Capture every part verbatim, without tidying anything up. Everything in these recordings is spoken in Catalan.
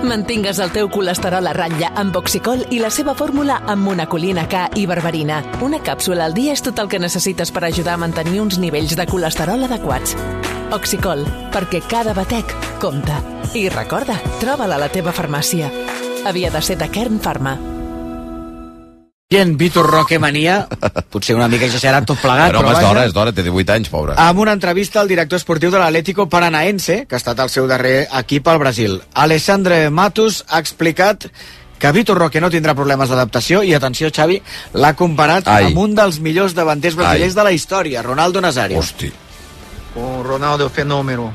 Mantingues el teu colesterol a ratlla amb Oxicol i la seva fórmula amb monacolina K i berberina. Una càpsula al dia és tot el que necessites per ajudar a mantenir uns nivells de colesterol adequats. Oxicol, perquè cada batec compta. I recorda, troba-la a la teva farmàcia. Havia de ser de Kern Pharma. I en Vitor Roque Mania, potser una mica exagerat tot plegat, bueno, però home, és vaja, d'hora, és d'hora, té divuit anys, pobre. amb una entrevista al director esportiu de l'Atlético Paranaense, que ha estat el seu darrer equip al Brasil. Alexandre Matus ha explicat que Vitor Roque no tindrà problemes d'adaptació i, atenció, Xavi, l'ha comparat Ai. amb un dels millors davanters brasilers Ai. de la història, Ronaldo Nazario. Hosti. Con Ronaldo fenómeno.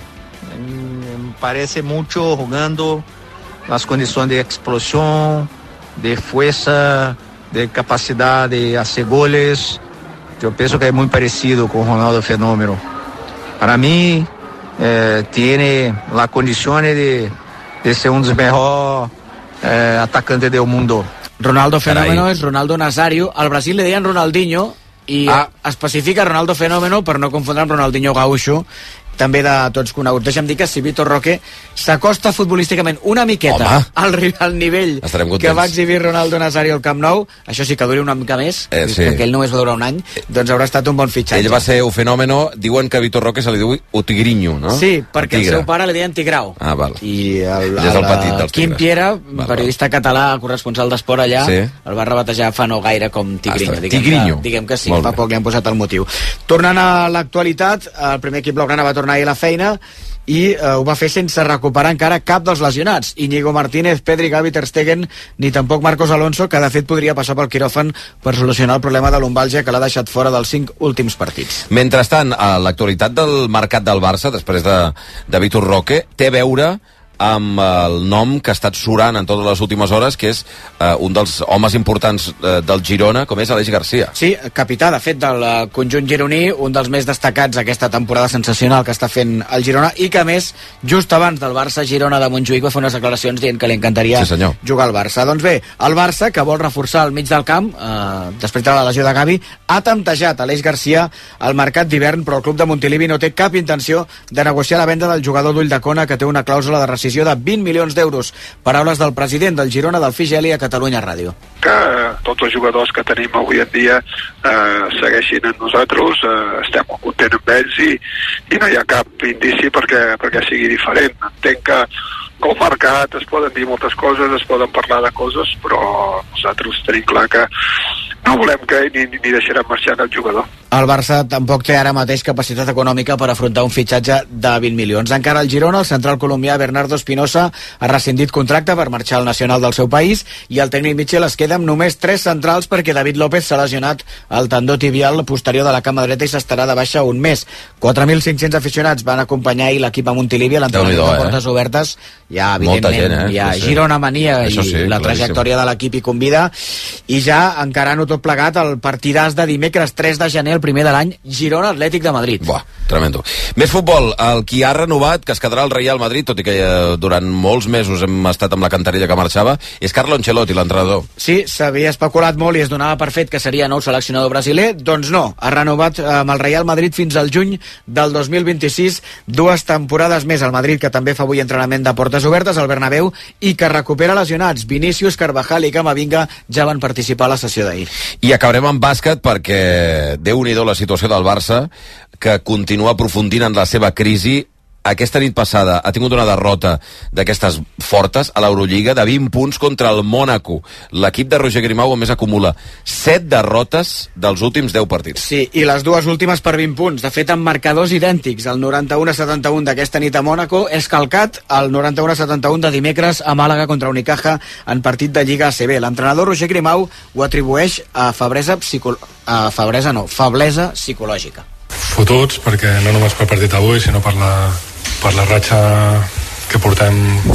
Me parece mucho jugando las condiciones de explosión, de fuerza, de capacidad de hacer goles. Yo pienso que es muy parecido con Ronaldo fenómeno. Para mí eh, tiene las condiciones de, de ser uno de los mejores eh, atacantes del mundo. Ronaldo fenómeno Carai. és Ronaldo Nazario. Al Brasil li deien Ronaldinho i Ah. especifica Ronaldo fenómeno per no confondre amb Ronaldinho Gaúcho, també de tots coneguts. Deixa'm dir que si Vitor Roque s'acosta futbolísticament una miqueta al, ri- al nivell Estarem contents. que va exhibir Ronaldo Nazario al Camp Nou, això sí que duri una mica més, Eh, sí. que ell només va durar un any, doncs haurà estat un bon fitxatge. Ell va ser un fenòmeno, diuen que a Vitor Roque se li diu Utigrinho, no? Sí, perquè el, tigre. seu pare li deien Tigrau. Ah, val. I el, Ell és el petit dels Quim tigres. Piera, Val, periodista català, corresponsal d'esport allà, Sí. el va rebatejar fa no gaire com Tigrinho. Ah, diguem, Tigrinho. Que, diguem que sí, Molt fa bé. poc li han posat el motiu. Tornant a l'actualitat, el primer equip blaugrana va tornar ahir a la feina i eh, ho va fer sense recuperar encara cap dels lesionats. Íñigo Martínez, Pedri, Gavi, Ter Stegen, ni tampoc Marcos Alonso, que de fet podria passar pel quiròfan per solucionar el problema de lumbàlgia que l'ha deixat fora dels cinc últims partits. Mentrestant, a l'actualitat del mercat del Barça, després de, de Vitor Roque, té a veure amb el nom que ha estat surant en totes les últimes hores, que és eh, un dels homes importants eh, del Girona, com és Aleix Garcia. Sí, capità, de fet, del eh, conjunt gironí, un dels més destacats aquesta temporada sensacional que està fent el Girona i que, a més, just abans del Barça-Girona de Montjuïc va fer unes declaracions dient que li encantaria Sí, senyor. jugar al Barça. Doncs bé, el Barça, que vol reforçar el mig del camp, eh, després de la lesió de Gavi, ha temptejat Aleix Garcia al mercat d'hivern, però el club de Montilivi no té cap intenció de negociar la venda del jugador d'Ulldecona, que té una clàusula de rescisió de vint milions d'euros. Paraules del president del Girona, del Figeli, a Catalunya Ràdio. Que tots els jugadors que tenim avui en dia eh, segueixin amb nosaltres, eh, estem molt contents amb ells i, i no hi ha cap indici perquè, perquè sigui diferent. Entenc que com mercat es poden dir moltes coses, es poden parlar de coses, però nosaltres tenim clar que no volem que ni, ni deixarem marxar el jugador. El Barça tampoc té ara mateix capacitat econòmica per afrontar un fitxatge de vint milions. Encara el Girona, el central colombià Bernardo Espinosa, ha rescindit contracte per marxar al nacional del seu país i el tècnic Michel es queda amb només tres centrals perquè David López s'ha lesionat el tendó tibial posterior de la cama dreta i s'estarà de baixa un mes. quatre mil cinc-cents aficionats van acompanyar ahir l'equip a Montilivi a l'entrenament de portes eh? obertes. Ja, evidentment, gent, eh? hi ha Sí, sí. Girona mania i Això sí, la claríssim. trajectòria de l'equip hi convida. I ja encarant-ho tot plegat, el partidàs de dimecres tres de gener, el primer de l'any, Girona Atlètic de Madrid. Buah, tremendo. Més futbol, el qui ha renovat, que es quedarà al Real Madrid, tot i que eh, durant molts mesos hem estat amb la cantarella que marxava, és Carlo Ancelotti, l'entrenador. Sí, s'havia especulat molt i es donava per fet que seria nou seleccionador brasiler, doncs no, ha renovat amb el Real Madrid fins al juny del dos mil vint-i-sis, dues temporades més. El Madrid, que també fa avui entrenament de portes obertes al Bernabéu i que recupera lesionats. Vinícius, Carvajal i Camavinga ja van participar a la sessió d'ahir. I acabarem amb bàsquet perquè déu-n'hi-do la situació del Barça, que continua aprofundint en la seva crisi. Aquesta nit passada ha tingut una derrota d'aquestes fortes a l'Eurolliga de vint punts contra el Mònaco. L'equip de Roger Grimau a més acumula set derrotes dels últims deu partits. Sí, i les dues últimes per vint punts. De fet, amb marcadors idèntics. El noranta-u a setanta-u d'aquesta nit a Mònaco és calcat el noranta-u a setanta-u de dimecres a Màlaga contra Unicaja en partit de Lliga A C B. L'entrenador Roger Grimau ho atribueix a febresa psico... a febresa no, feblesa psicològica. Fotuts, perquè no només pel partit d'avui, sinó per la, per la ratxa que portem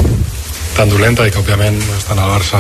tan dolenta i que, òbviament, estant al Barça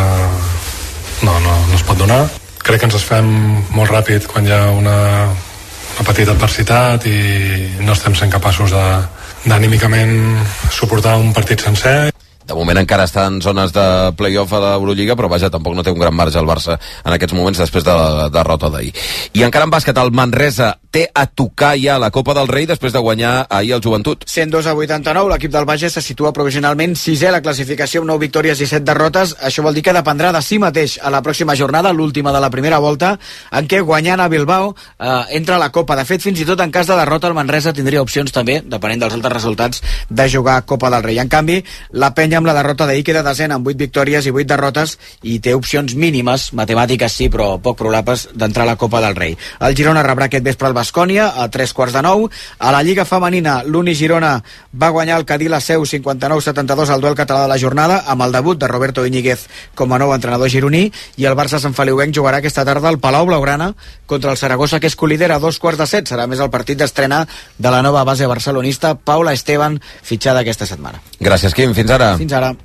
no, no, no es pot donar. Crec que ens es fem molt ràpid quan hi ha una, una petita adversitat i no estem sent capaços de, d'anímicament suportar un partit sencer. De moment encara està en zones de play-off a l'Eurolliga, però vaja, tampoc no té un gran marge el Barça en aquests moments després de la derrota d'ahir. I encara en bàsquet, el Manresa té a tocar ja la Copa del Rei després de guanyar ahir el Joventut. cent dos a vuitanta-nou, l'equip del Bages se situa provisionalment sisè a la classificació amb nou victòries i set derrotes. Això vol dir que dependrà de si mateix a la pròxima jornada, l'última de la primera volta, en què guanyant a Bilbao eh, entra a la Copa. De fet, fins i tot en cas de derrota, el Manresa tindria opcions també, depenent dels altres resultats, de jugar a Copa del Rei. En canvi, la Penya amb la derrota d'ahir queda desena amb vuit victòries i vuit derrotes i té opcions mínimes, matemàtiques sí, però poc probables, d'entrar a la Copa del Rei. El Girona rebrà aquest vespre el Baskonia a tres quarts de nou. A la Lliga Femenina, l'Uni Girona va guanyar el Cadí la Seu cinquanta-nou setanta-dos al duel català de la jornada, amb el debut de Roberto Íñiguez com a nou entrenador gironí, i el Barça Sant Feliuenc jugarà aquesta tarda al Palau Blaugrana contra el Saragossa, que és colidera, a dos quarts de set. Serà més el partit d'estrena de la nova base barcelonista Paula Esteban, fitxada aquesta setmana. Gràcies, Quim. Fins ara. Fins ara.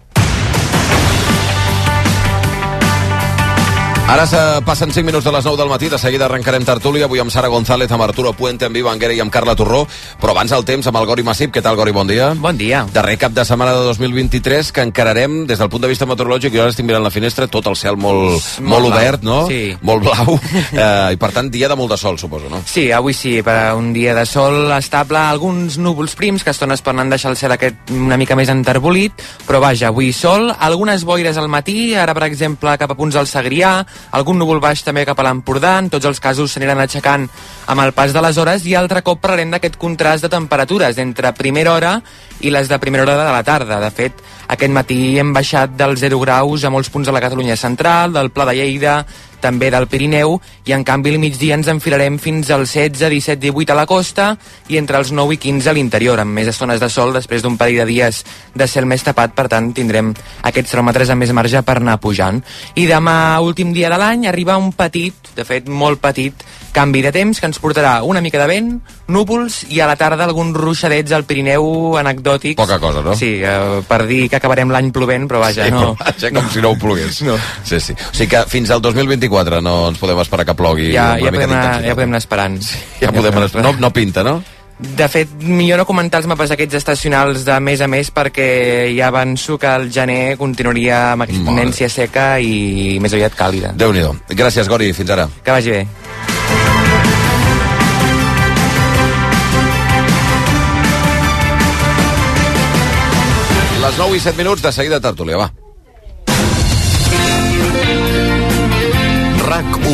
Ara se passen cinc minuts de les nou del matí, de seguida arrencarem tertúlia, avui amb Sara González, amb Arturo Puente, amb Viva Anguera i amb Carla Torró, però abans el temps amb el Gori Massip. Què tal, Gori? Bon dia. Bon dia. Darrer cap de setmana de dos mil vint-i-tres, que encararem des del punt de vista meteorològic. Jo ara estic mirant la finestra, tot el cel molt, molt, molt obert, no? Sí. Molt blau, eh, i per tant dia de molt de sol, suposo, no? Sí, avui sí, per un dia de sol estable, alguns núvols prims que a estones poden deixar el cel aquest una mica més enterbolit, però vaja, avui sol, algunes boires al matí, ara per exemple cap a punts del Segrià, algun núvol baix també cap a l'Empordà. En tots els casos s'aniran aixecant amb el pas de les hores, i altre cop parlarem d'aquest contrast de temperatures entre primera hora i les de primera hora de la tarda. De fet, aquest matí hem baixat dels zero graus a molts punts de la Catalunya central, del Pla de Lleida, també del Pirineu, i en canvi al migdia ens enfilarem fins als setze, disset, divuit a la costa i entre els nou i quinze a l'interior, amb més estones de sol després d'un parell de dies de cel més tapat. Per tant, tindrem aquests termòmetres amb més marge per anar pujant. I demà, últim dia de l'any, arriba un petit, de fet molt petit, canvi de temps que ens portarà una mica de vent, núvols i a la tarda alguns ruixadets al Pirineu anecdòtics. Poca cosa, no? Sí, eh, per dir que acabarem l'any plovent, però vaja, sí, no. Però vaja, com no. Si no ho plogués. No. Sí, sí. O sigui que fins al dos mil vint-i-quatre no ens podem esperar que plogui. Ja, una ja, mica podem anar, ja podem anar esperant. Sí, ja, ja podem anar esperant. No, no pinta, no? De fet, millor no comentar els mapes aquests estacionals de mes a mes, perquè ja avanço que el gener continuaria amb aquesta tendència seca i més aviat càlida. Déu-n'hi-do. Gràcies, Gori. Fins ara. Que vagi bé. Les nou i set minuts, de seguida tertúlia, va. RAC u.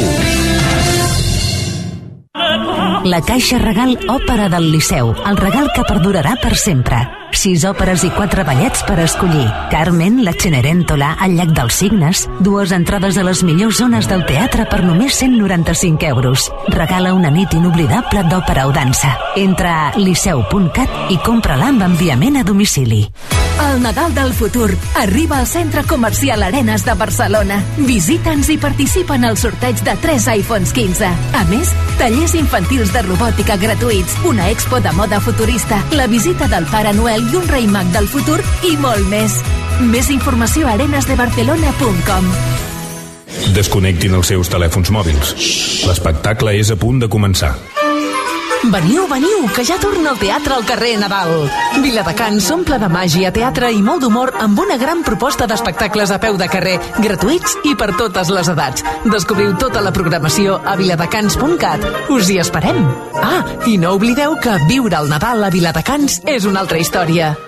La Caixa Regal Òpera del Liceu, el regal que perdurarà per sempre. Sis òperes i quatre ballets per escollir. Carmen, la Cenerentola, el Llac dels Cignes, dues entrades a les millors zones del teatre per només cent noranta-cinc euros. Regala una nit inoblidable d'òpera o dansa. Entra a liceu punt cat i compra-la amb enviament a domicili. El Nadal del futur arriba al Centre Comercial Arenas de Barcelona. Visita'ns i participa en el sorteig de tres iPhones quinze. A més, tallers infantils de robòtica gratuïts, una expo de moda futurista, la visita del Pare Noel i un rei mag del futur i molt més. Més informació a arenas de barcelona punt com. Desconnectin els seus telèfons mòbils. L'espectacle és a punt de començar. Veniu, veniu, que ja torna el teatre al carrer Nadal. Viladecans s'omple de màgia, teatre i molt d'humor amb una gran proposta d'espectacles a peu de carrer, gratuïts i per totes les edats. Descobriu tota la programació a viladecans punt cat. Us hi esperem. Ah, i no oblideu que viure el Nadal a Viladecans és una altra història.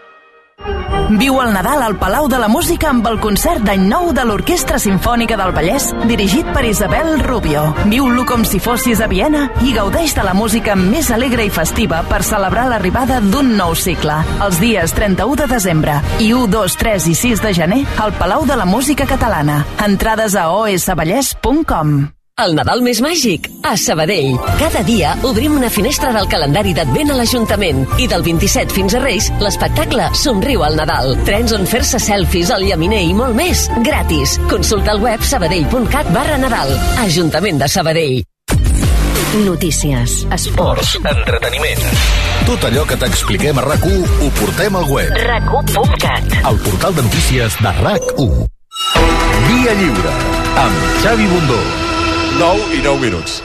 Viu el Nadal al Palau de la Música amb el concert d'any nou de l'Orquestra Simfònica del Vallès, dirigit per Isabel Rubio. Viu-lo com si fossis a Viena i gaudeix de la música més alegre i festiva per celebrar l'arribada d'un nou cicle. Els dies trenta-u de desembre i u, dos, tres i sis de gener al Palau de la Música Catalana. Entrades a o esse vallès punt com. El Nadal més màgic, a Sabadell. Cada dia obrim una finestra del calendari d'Advent a l'Ajuntament. I del vint-i-set fins a Reis, l'espectacle Somriu al Nadal. Trens on fer-se selfies, al llaminer i molt més. Gratis. Consulta el web sabadell punt cat barra Nadal. Ajuntament de Sabadell. Notícies, esports, entreteniment. Tot allò que t'expliquem a RAC u ho portem al web. rac u punt cat. El portal de notícies de RAC u. Via Lliure, amb Xavi Bundó. nou i nou minuts.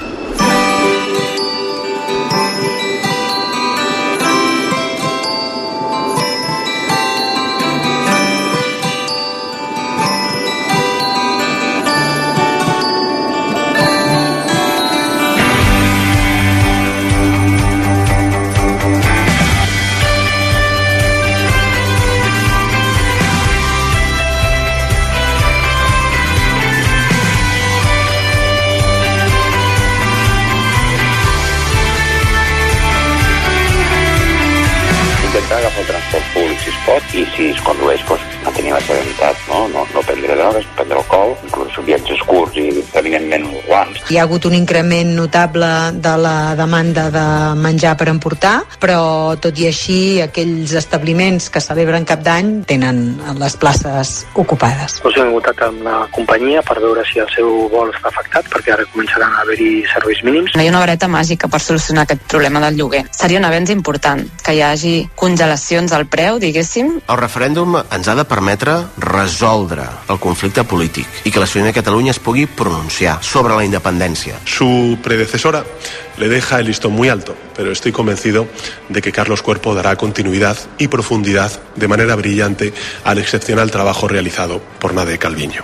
si es condueix, pues, mantenir la serenitat, no? No, no prendre drogues, no prendre alcohol, inclús viatges curts i, evidentment, uns guants. Hi ha hagut un increment notable de la demanda de menjar per emportar, però tot i així aquells establiments que celebren Cap d'Any tenen les places ocupades. Us hem contactat amb la companyia per veure si el seu vol està afectat, perquè ara començaran a haver-hi serveis mínims. No hi ha una vareta màgica per solucionar aquest problema del lloguer. Seria un avenç important, que hi hagi congelacions al preu, diguéssim. El referèndum ens ha de permetre resoldre el conflicte polític i que la ciutadania de Catalunya es pugui pronunciar sobre la independència. Su predecesora le deja el listón muy alto, pero estoy convencido de que Carlos Cuerpo dará continuidad y profundidad de manera brillante al excepcional trabajo realizado por Nade Calviño.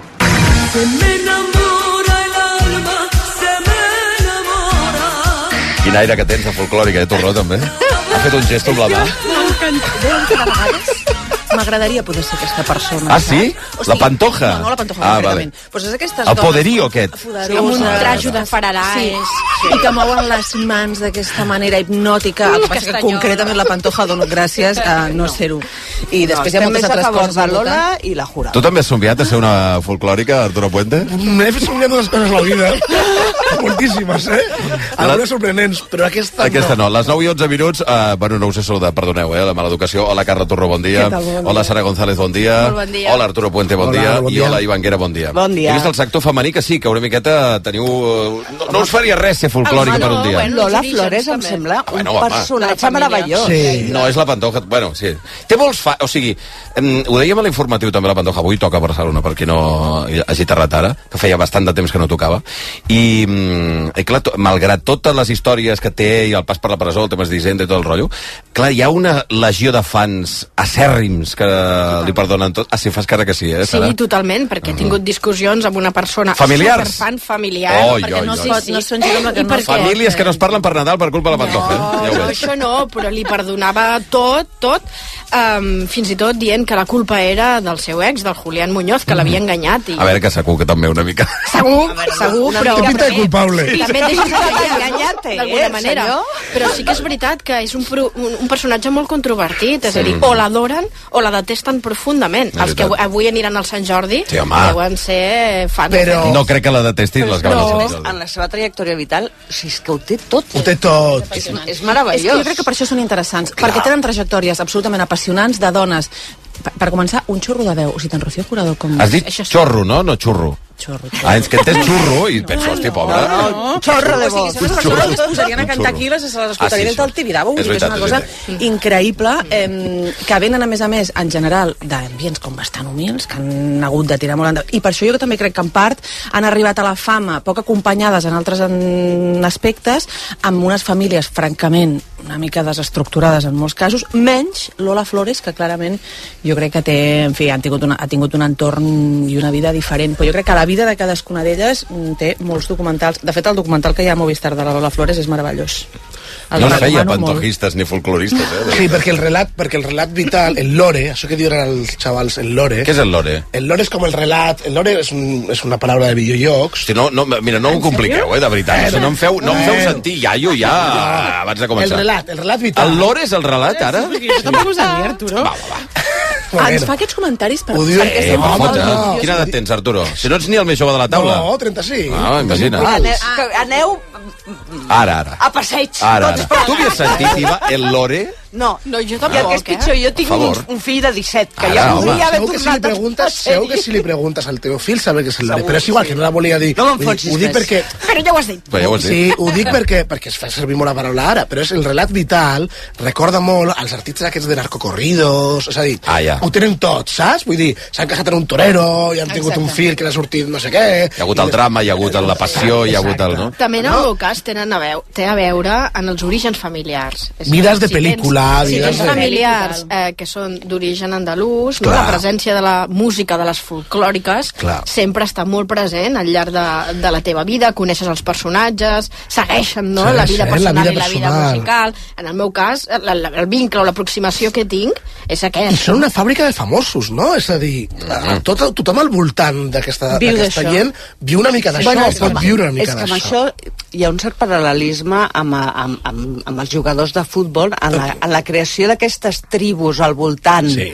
Quin aire que tens de folclòrica, eh, Torró, també? Ha fet un gest amb la mà. Veuen que de vegades m'agradaria poder ser aquesta persona. Ah, sí? O sigui, La Pantoja? No, no la Pantoja, ah, concretament. Vale. Pues és aquestes el dones, poderío aquest. Sí, amb un trajo de faralaes sí, i que mouen les mans d'aquesta manera hipnòtica. El que passa que concretament la Pantoja dono gràcies a no ser-ho. I després no, hi ha moltes altres coses. de Lola i la Jura. Tu també has somiat a ser una folclòrica, Arturo Puente? M'he somiat unes coses a la vida. Moltíssimes, eh? Algunes sorprenents, però aquesta, aquesta no. no. Les nou i onze minuts, uh, bueno, no us he saludat, perdoneu, eh, la mala educació. Hola, Carla Torró, bon dia. Tal, bon dia. Hola, Sara González, bon dia. bon dia. Hola, Arturo Puente, bon, hola, dia. bon dia. I hola, Ivan Guera, bon dia. Bon dia. He vist el sector femení que sí, que una miqueta teniu... No, no us faria res ser folclòrica no, per un dia. Bueno, Lola Flores em sembla un bueno, personatge meravellós. Sí. No, és la Pantoja, bueno, sí. Té molts fa... O sigui, em, ho dèiem a l'informatiu també, la Pantoja, avui toca a Barcelona, per qui no hagi terrat ara, que feia bastant de temps que no tocava, i, i clar, to, malgrat totes les històries que té, i el pas per la presó, el temes d'Hisenda i tot el rotllo, clar, hi ha una legió de fans acèrrims que li perdonen tot. Ah, sí, fas cara que sí, eh, Sara? Sí, totalment, perquè he tingut discussions amb una persona familiars. superfan familiar, oh, perquè oi, no oi. sé si... No són amb la que no Famílies que no es parlen per Nadal per culpa de la Pantoja. No, eh? Ja no, això no, però li perdonava tot, tot, um, fins i tot dient que la culpa era del seu ex, del Julián Muñoz, que l'havia enganyat. I... A veure, que segur que també una mica... Segur, segur, però... Que pinta de culpable. També et deixes enganyat, d'alguna manera. Però sí que és veritat que és un, un, un personatge molt controvertit, és a dir, o l'adoren o la detesten profundament. Els que avui aniran al Sant Jordi sí, deuen ser fans. Però... No crec que la detestin les ganes. No. En la seva trajectòria vital, o sigui, és que ho té tot. Ho té tot. És, és meravellós. És que jo crec que per això són interessants, Clar. perquè tenen trajectòries absolutament apassionants de dones. Per, per començar, un xurro de veu. O sigui, tant Rocío Jurado com... Has dit xorro, no? No xurro. Xorro, xorro. Ah, és que entès xurro i penso, hosti, pobra. No, no, xorro de voz. O sigui, són les persones que es posarien a cantar aquí, les, les escoltarien ah, sí, del Tibidabo, és, veritat, és una cosa és increïble, eh, que venen, a més a més, en general, d'ambients com bastant humils, que han hagut de tirar molt endavant. I per això jo també crec que, en part, han arribat a la fama poc acompanyades en altres en aspectes, amb unes famílies, francament, una mica desestructurades en molts casos, menys Lola Flores, que clarament jo crec que té, en fi, ha tingut, una, ha tingut un entorn i una vida diferent, però jo crec que la vida de cadascuna d'elles té molts documentals. De fet, el documental que hi ha a Movistar de la Lola Flores és meravellós. El no es feia pantojistes ni folcloristes, eh? Sí, perquè el relat, perquè el relat vital, el lore, això que diuen els xavals, el lore... Què és el lore? El lore és com el relat, el lore és, un, és una paraula de videojocs. Si no, no, mira, no ho compliqueu, eh, de veritat. Eh, si no em feu, no em feu sentir iaio ja abans de començar. El relat, el relat vital. El lore és el relat, ara? Jo tampoc ho sabia, Arturo. Va, va, va. Bueno. Ens fa aquests comentaris per... Ho diu... Eh, per fotre. No. Quina edat tens, Arturo? Si no ets ni el més jove de la taula. No, trenta-cinc. Ah, imagina. Aneu, aneu... Ara, ara. A passeig. Ara, ara. Tu havies sentit, Iva, el lore? No, no, jo tampoc, I el que és pitjor, jo tinc un, un fill de disset, que ara, ja volia haver tornat si preguntes, a segur que si li preguntes al teu fill sabe que és el lore, però és igual, que no la volia dir. No me'n fotis ho dic perquè... Però ja ho has dit. Però ja ho has dit. Sí, ho dic perquè, perquè es fa servir molt la paraula ara, però és el relat vital, recorda molt als artistes aquests de narcocorridos, és a dir, ah, ja. ho tenen tot, saps? Vull dir, s'han casat en un torero, i han tingut Exacte. un fill que n'ha sortit no sé què... Hi ha hagut el drama, hi ha hagut la passió, hi ha hagut el... No? També en el meu cas tenen a veu, té a veure en els orígens familiars. Vides de pel·lícula, vides de... familiars eh, que són d'origen andalús, no? La presència de la música, de les folclòriques, Clar. sempre està molt present al llarg de, de la teva vida, coneixes els personatges, segueixen no? sí, la vida personal la vida i la vida musical. En el meu cas, el, el vincle o l'aproximació que tinc és aquest. I són una fàbrica de famosos, no? És a dir, mm-hmm. tot, tothom al voltant d'aquesta gent viu una mica d'això, bueno, pot viure una mica d'això. És que amb això hi ha un cert paral·lelisme amb, amb, amb, amb els jugadors de futbol en la, en la creació d'aquestes tribus al voltant sí.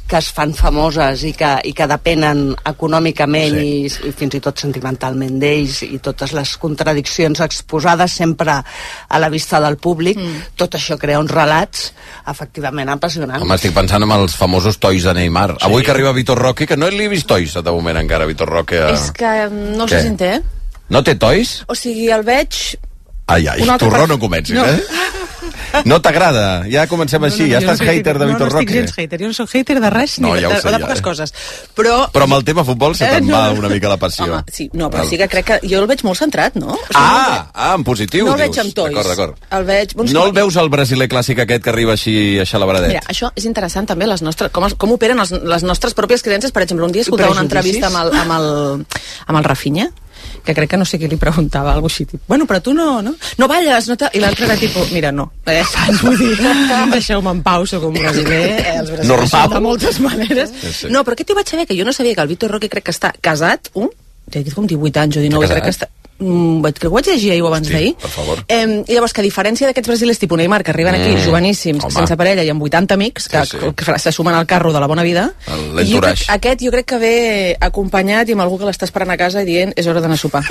que es fan famoses i que, i que depenen econòmicament sí. i, i fins i tot sentimentalment d'ells, i totes les contradiccions exposades sempre a la vista del públic, mm. tot això crea uns relats efectivament apassionants. Home, estic pensant en els famosos tois de Neymar. Sí. Avui que arriba Vitor Roque, que no li he vist tois de moment encara, Vitor Roque. A... És que no sé si en té. No té tois? O sigui, el veig... Ai, ai, Torró part... no comencis, no. eh? No t'agrada? Ja comencem no, així, no, no, ja estàs no hater de Vitor Roque. No, no estic gens hater, jo no soc hater de res, no, ni ja de, sé, de, de poques ja. coses. Però... Però amb el tema futbol se te'n eh, no. va una mica la passió. Home, sí, no, però Val. sí que crec que jo el veig molt centrat, no? O sigui, ah, no veig... ah, en positiu, no dius. No el veig amb tois. D'acord, d'acord. El veig... Bon, no el veus el brasiler clàssic aquest que arriba així a xalabradet? Mira, això és interessant també, les nostres, com, com operen els, les nostres pròpies creences. Per exemple, un dia escoltava una entrevista amb el, amb el, amb el Rafinha, que crec que no sé qui li preguntava, alguna cosa així, tipo, bueno, però tu no, no? No balles, no te... I l'altre era tipo, mira, no, eh, saps? Vull dir, deixeu-me en pau, soc un brasiler, eh, els brasilers són de moltes maneres. Sí, sí. No, però què t'hi vaig saber? Que jo no sabia que el Vitor Roque crec que està casat, un, té com divuit anys o dinou, crec que està... Mm, crec que ho vaig llegir ahir o abans d'ahir. Eh, I llavors, que a diferència d'aquests brasilers tipus Neymar, que arriben aquí mm, joveníssims, home. sense parella i amb vuitanta amics, que, sí, sí. que se sumen al carro de la bona vida, jo crec, aquest jo crec que ve acompanyat i amb algú que l'està esperant a casa i dient és hora d'anar a sopar.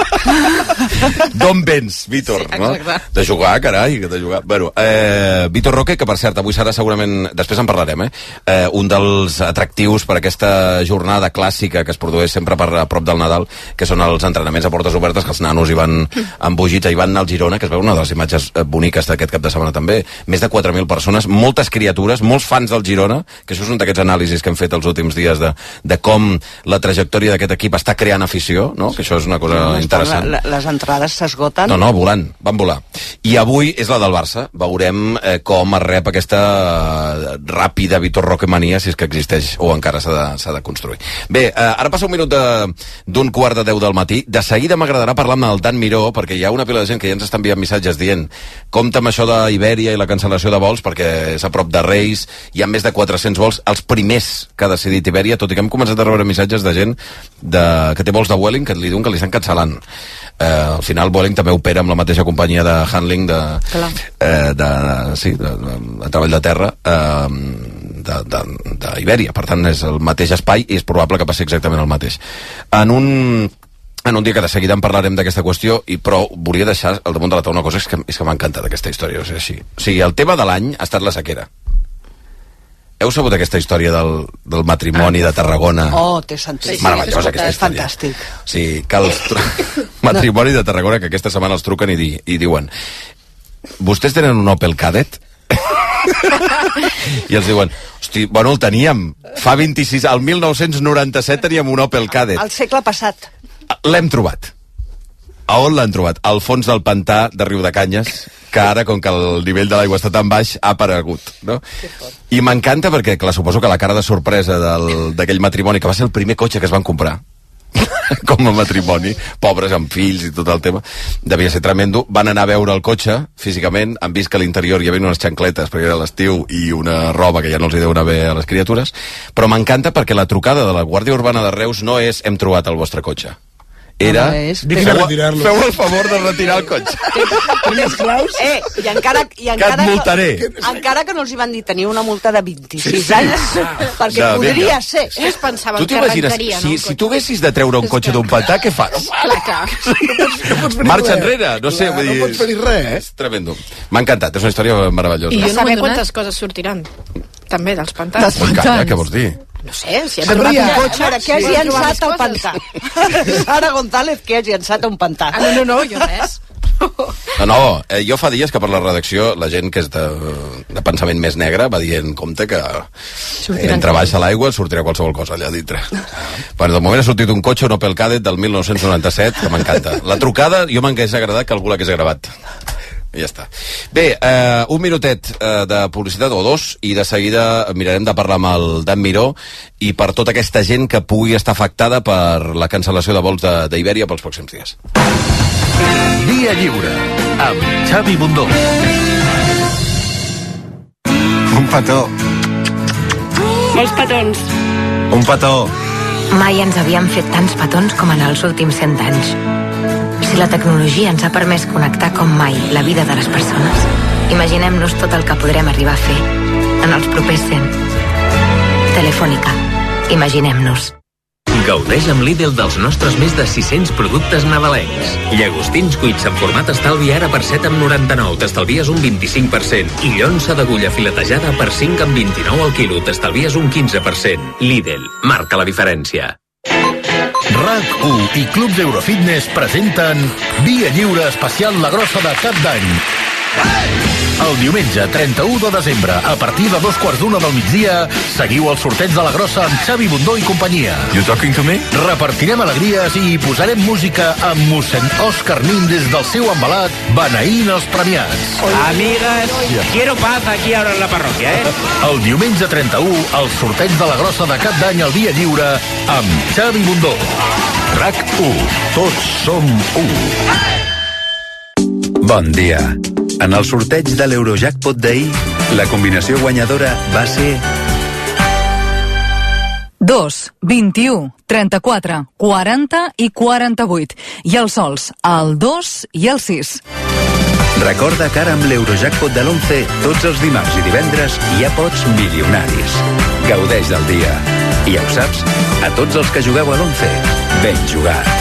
D'on vens, Vítor? Sí, no? De jugar, carai, de jugar. Bueno, eh, Vitor Roque, que per cert, avui serà segurament, després en parlarem, eh? eh un dels atractius per aquesta jornada clàssica que es produeix sempre per a prop del Nadal, que són els entrenaments a portes obertes, que els nanos hi van embogits, hi van anar al Girona, que es veu una de les imatges boniques d'aquest cap de setmana també, més de quatre mil persones, moltes criatures, molts fans del Girona, que això és un d'aquests anàlisis que hem fet els últims dies de, de com la trajectòria d'aquest equip està creant afició, no? Que això és una cosa no, interessant. La, les entrades s'esgoten. No, no, volant, van volar. I avui és la del Barça, veurem eh, com es rep aquesta eh, ràpida Vitor Roque mania, si és que existeix o encara s'ha de, s'ha de construir. Bé, eh, ara passa un minut d'un quart de deu del matí, de seguida m'agrada m'agradarà parlar amb el Dan Miró, perquè hi ha una pila de gent que ja ens està enviant missatges dient compte amb això d'Ibèria i la cancel·lació de vols, perquè és a prop de Reis, hi ha més de quatre-cents vols, els primers que ha decidit Ibèria, tot i que hem començat a rebre missatges de gent de, que té vols de Vueling que li diuen que li estan cancel·lant. Eh, al final Vueling també opera amb la mateixa companyia de handling de, eh, de, sí, de, de, de treball de terra eh, d'Ibèria, per tant és el mateix espai i és probable que passi exactament el mateix. En un En un dia que de seguida en parlarem d'aquesta qüestió, i però volia deixar al damunt de la taula una cosa, és que, és que m'ha encantat aquesta història, o sigui, així. O sigui, el tema de l'any ha estat la sequera. Heu sabut aquesta història del, del matrimoni ah, de Tarragona? Oh, té sentit. Sí, meravellosa aquesta és història. Fantàstic. O sigui, que els tru... matrimoni de Tarragona, que aquesta setmana els truquen i, di, i diuen vostès tenen un Opel Kadett? I els diuen, hosti, bueno, el teníem fa vint-i-sis, al mil nou-cents noranta-set teníem un Opel Kadett. Al segle passat. L'hem trobat. A on l'han trobat? Al fons del pantà de Riudecanyes, que ara, com que el nivell de l'aigua està tan baix, ha aparegut, no? I m'encanta perquè, clar, suposo que la cara de sorpresa d'aquell matrimoni, que va ser el primer cotxe que es van comprar, com a matrimoni, pobres amb fills i tot el tema, devia ser tremendo. Van anar a veure el cotxe físicament, han vist que a l'interior hi havia unes xancletes perquè era l'estiu i una roba que ja no els hi deu anar bé a les criatures, però m'encanta perquè la trucada de la Guàrdia Urbana de Reus no és hem trobat el vostre cotxe, era no, és, feu, feu el favor de retirar el cotxe. Eh, i encara, i encara, que et multaré. Que, encara que no els hi van dir tenir una multa de vint-i-sis sí, anys, ah, perquè no, podria vinga. ser. Es pensaven que arrencaria, si, no? Si tu haguessis de treure un cotxe d'un pantà, què fas? Marxa enrere, no sé. Clar, no pots fer-hi res, eh? És tremendo. M'ha encantat, és una història meravellosa. I jo no saber quantes coses sortiran, també, dels pantans. Dels pantans. Què vols dir? No sé, si has trobat un cotxe, ara, què has llançat al pantà? Sara González, què has llançat a un pantà? Ah, no, no, no, jo res. No, no, eh, jo fa dies que per la redacció la gent que és de, de pensament més negre va dient, compte que sortirà entre baix a l'aigua sortirà qualsevol cosa allà dintre. Bueno, de moment ha sortit un cotxe, un Opel Kadett del mil nou-cents noranta-set, que m'encanta. La trucada, jo m'hagués agradat que algú l'hagués gravat. I ja està. Bé, eh, un minutet eh, de publicitat o dos i de seguida mirarem de parlar amb el Dan Miró i per tota aquesta gent que pugui estar afectada per la cancel·lació de vols d'Ibèria pels pròxims dies. Via Lliure amb Xavi Bundó. Un petó. Molts petons. Un petó. Mai ens havíem fet tants petons com en els últims cent anys. Si la tecnologia ens ha permès connectar com mai la vida de les persones, imaginem-nos tot el que podrem arribar a fer en els propers cent. Telefònica. Imaginem-nos. Gaudeix amb Lidl dels nostres més de sis-cents productes nadalencs. Llagostins cuits en format estalvi ara per set amb noranta-nou, t'estalvies un vint-i-cinc per cent. I llonça d'agulla filetejada per cinc amb vint-i-nou al quilo, t'estalvies un quinze per cent. Lidl, marca la diferència. RAC u i Clubs Eurofitness presenten Via Lliure especial La Grossa de Cap d'Any. El diumenge trenta-u de desembre, a partir de dos quarts d'una del migdia, seguiu el sorteig de La Grossa amb Xavi Bundó i companyia. You talking to me? Repartirem alegries i posarem música amb mossèn Òscar Nin des del seu embalat, beneint els premiats. Amigas, quiero paz aquí ahora en la parròquia, eh? El diumenge trenta-u, el sorteig de La Grossa de Cap d'Any al Via Lliure amb Xavi Bundó. RAC u. Tots som u. Bon dia. En el sorteig de l'Eurojackpot d'ahir, la combinació guanyadora va ser... dos, vint-i-u, trenta-quatre, quaranta i quaranta-vuit. I els sols, el dos i el sis. Recorda que ara amb l'Eurojackpot de l'onze, tots els dimarts i divendres hi ha pots milionaris. Gaudeix del dia. I ja ho saps, a tots els que jugueu a l'onze, ben jugat.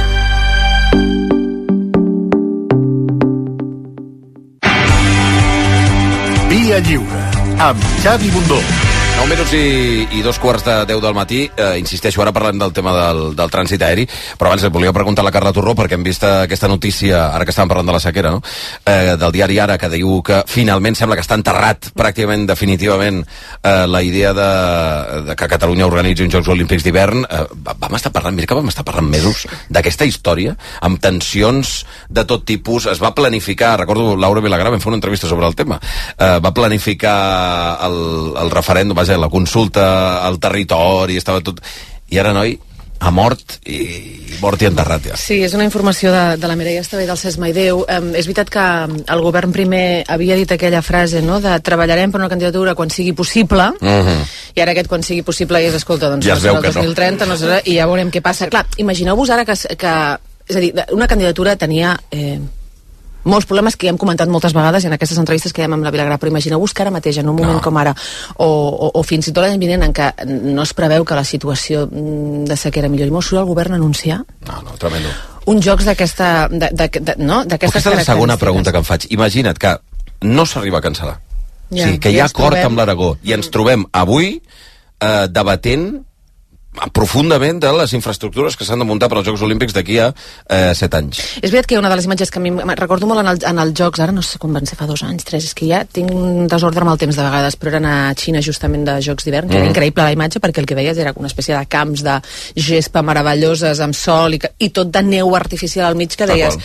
Via Lliure, amb Xavi Bundó. nou minuts i, i dos quarts de deu del matí. Eh, insisteixo, ara parlem del tema del, del trànsit aeri, però abans et volia preguntar a la Carla Torró, perquè hem vist aquesta notícia, ara que estàvem parlant de la sequera, no? eh, del diari Ara, que diu que finalment sembla que està enterrat pràcticament definitivament eh, la idea de, de que Catalunya organitzi uns Jocs Olímpics d'hivern. Eh, vam estar parlant, mira que vam estar parlant mesos d'aquesta història, amb tensions de tot tipus. Es va planificar, recordo Laura Vilagrà, vam fer una entrevista sobre el tema, eh, va planificar el, el referèndum, la consulta al territori, estava tot... I ara, noi, ha mort i, i mort i enterrat, ja. Sí, és una informació de, de la Mireia Esteve i del Cesc Maideu. Um, és veritat que el govern primer havia dit aquella frase, no?, de treballarem per una candidatura quan sigui possible, uh-huh. i ara aquest quan sigui possible és, escolta, doncs ja no serà el dos mil trenta, no. no serà, i ja veurem què passa. Clar, imagineu-vos ara que, que... És a dir, una candidatura tenia... Eh, molts problemes que ja hem comentat moltes vegades en aquestes entrevistes que hi ha amb la Vilagrà, però imagineu-vos que ara mateix, en un moment no. com ara, o, o, o fins i tot l'any vinent, en què no es preveu que la situació de sequera millori molt, surt el govern a anunciar no, no, tremendo. uns jocs d'aquesta de, de, de, no? d'aquestes característiques. Aquesta és la segona pregunta que em faig. Imagina't que no s'arriba a cancel·lar. Ja, o sigui, que hi ha acord trobem... amb l'Aragó i ens trobem avui eh, debatent profundament de les infraestructures que s'han de muntar per als Jocs Olímpics d'aquí a eh, set anys. És veritat que hi ha una de les imatges que a mi recordo molt en, el, en els Jocs, ara no sé quan van ser, fa dos anys, tres, és que ja tinc un desordre amb el temps de vegades, però eren a Xina justament de Jocs d'hivern, que mm. era increïble la imatge perquè el que veies era una espècie de camps de gespa meravelloses amb sol i, i tot de neu artificial al mig que deies,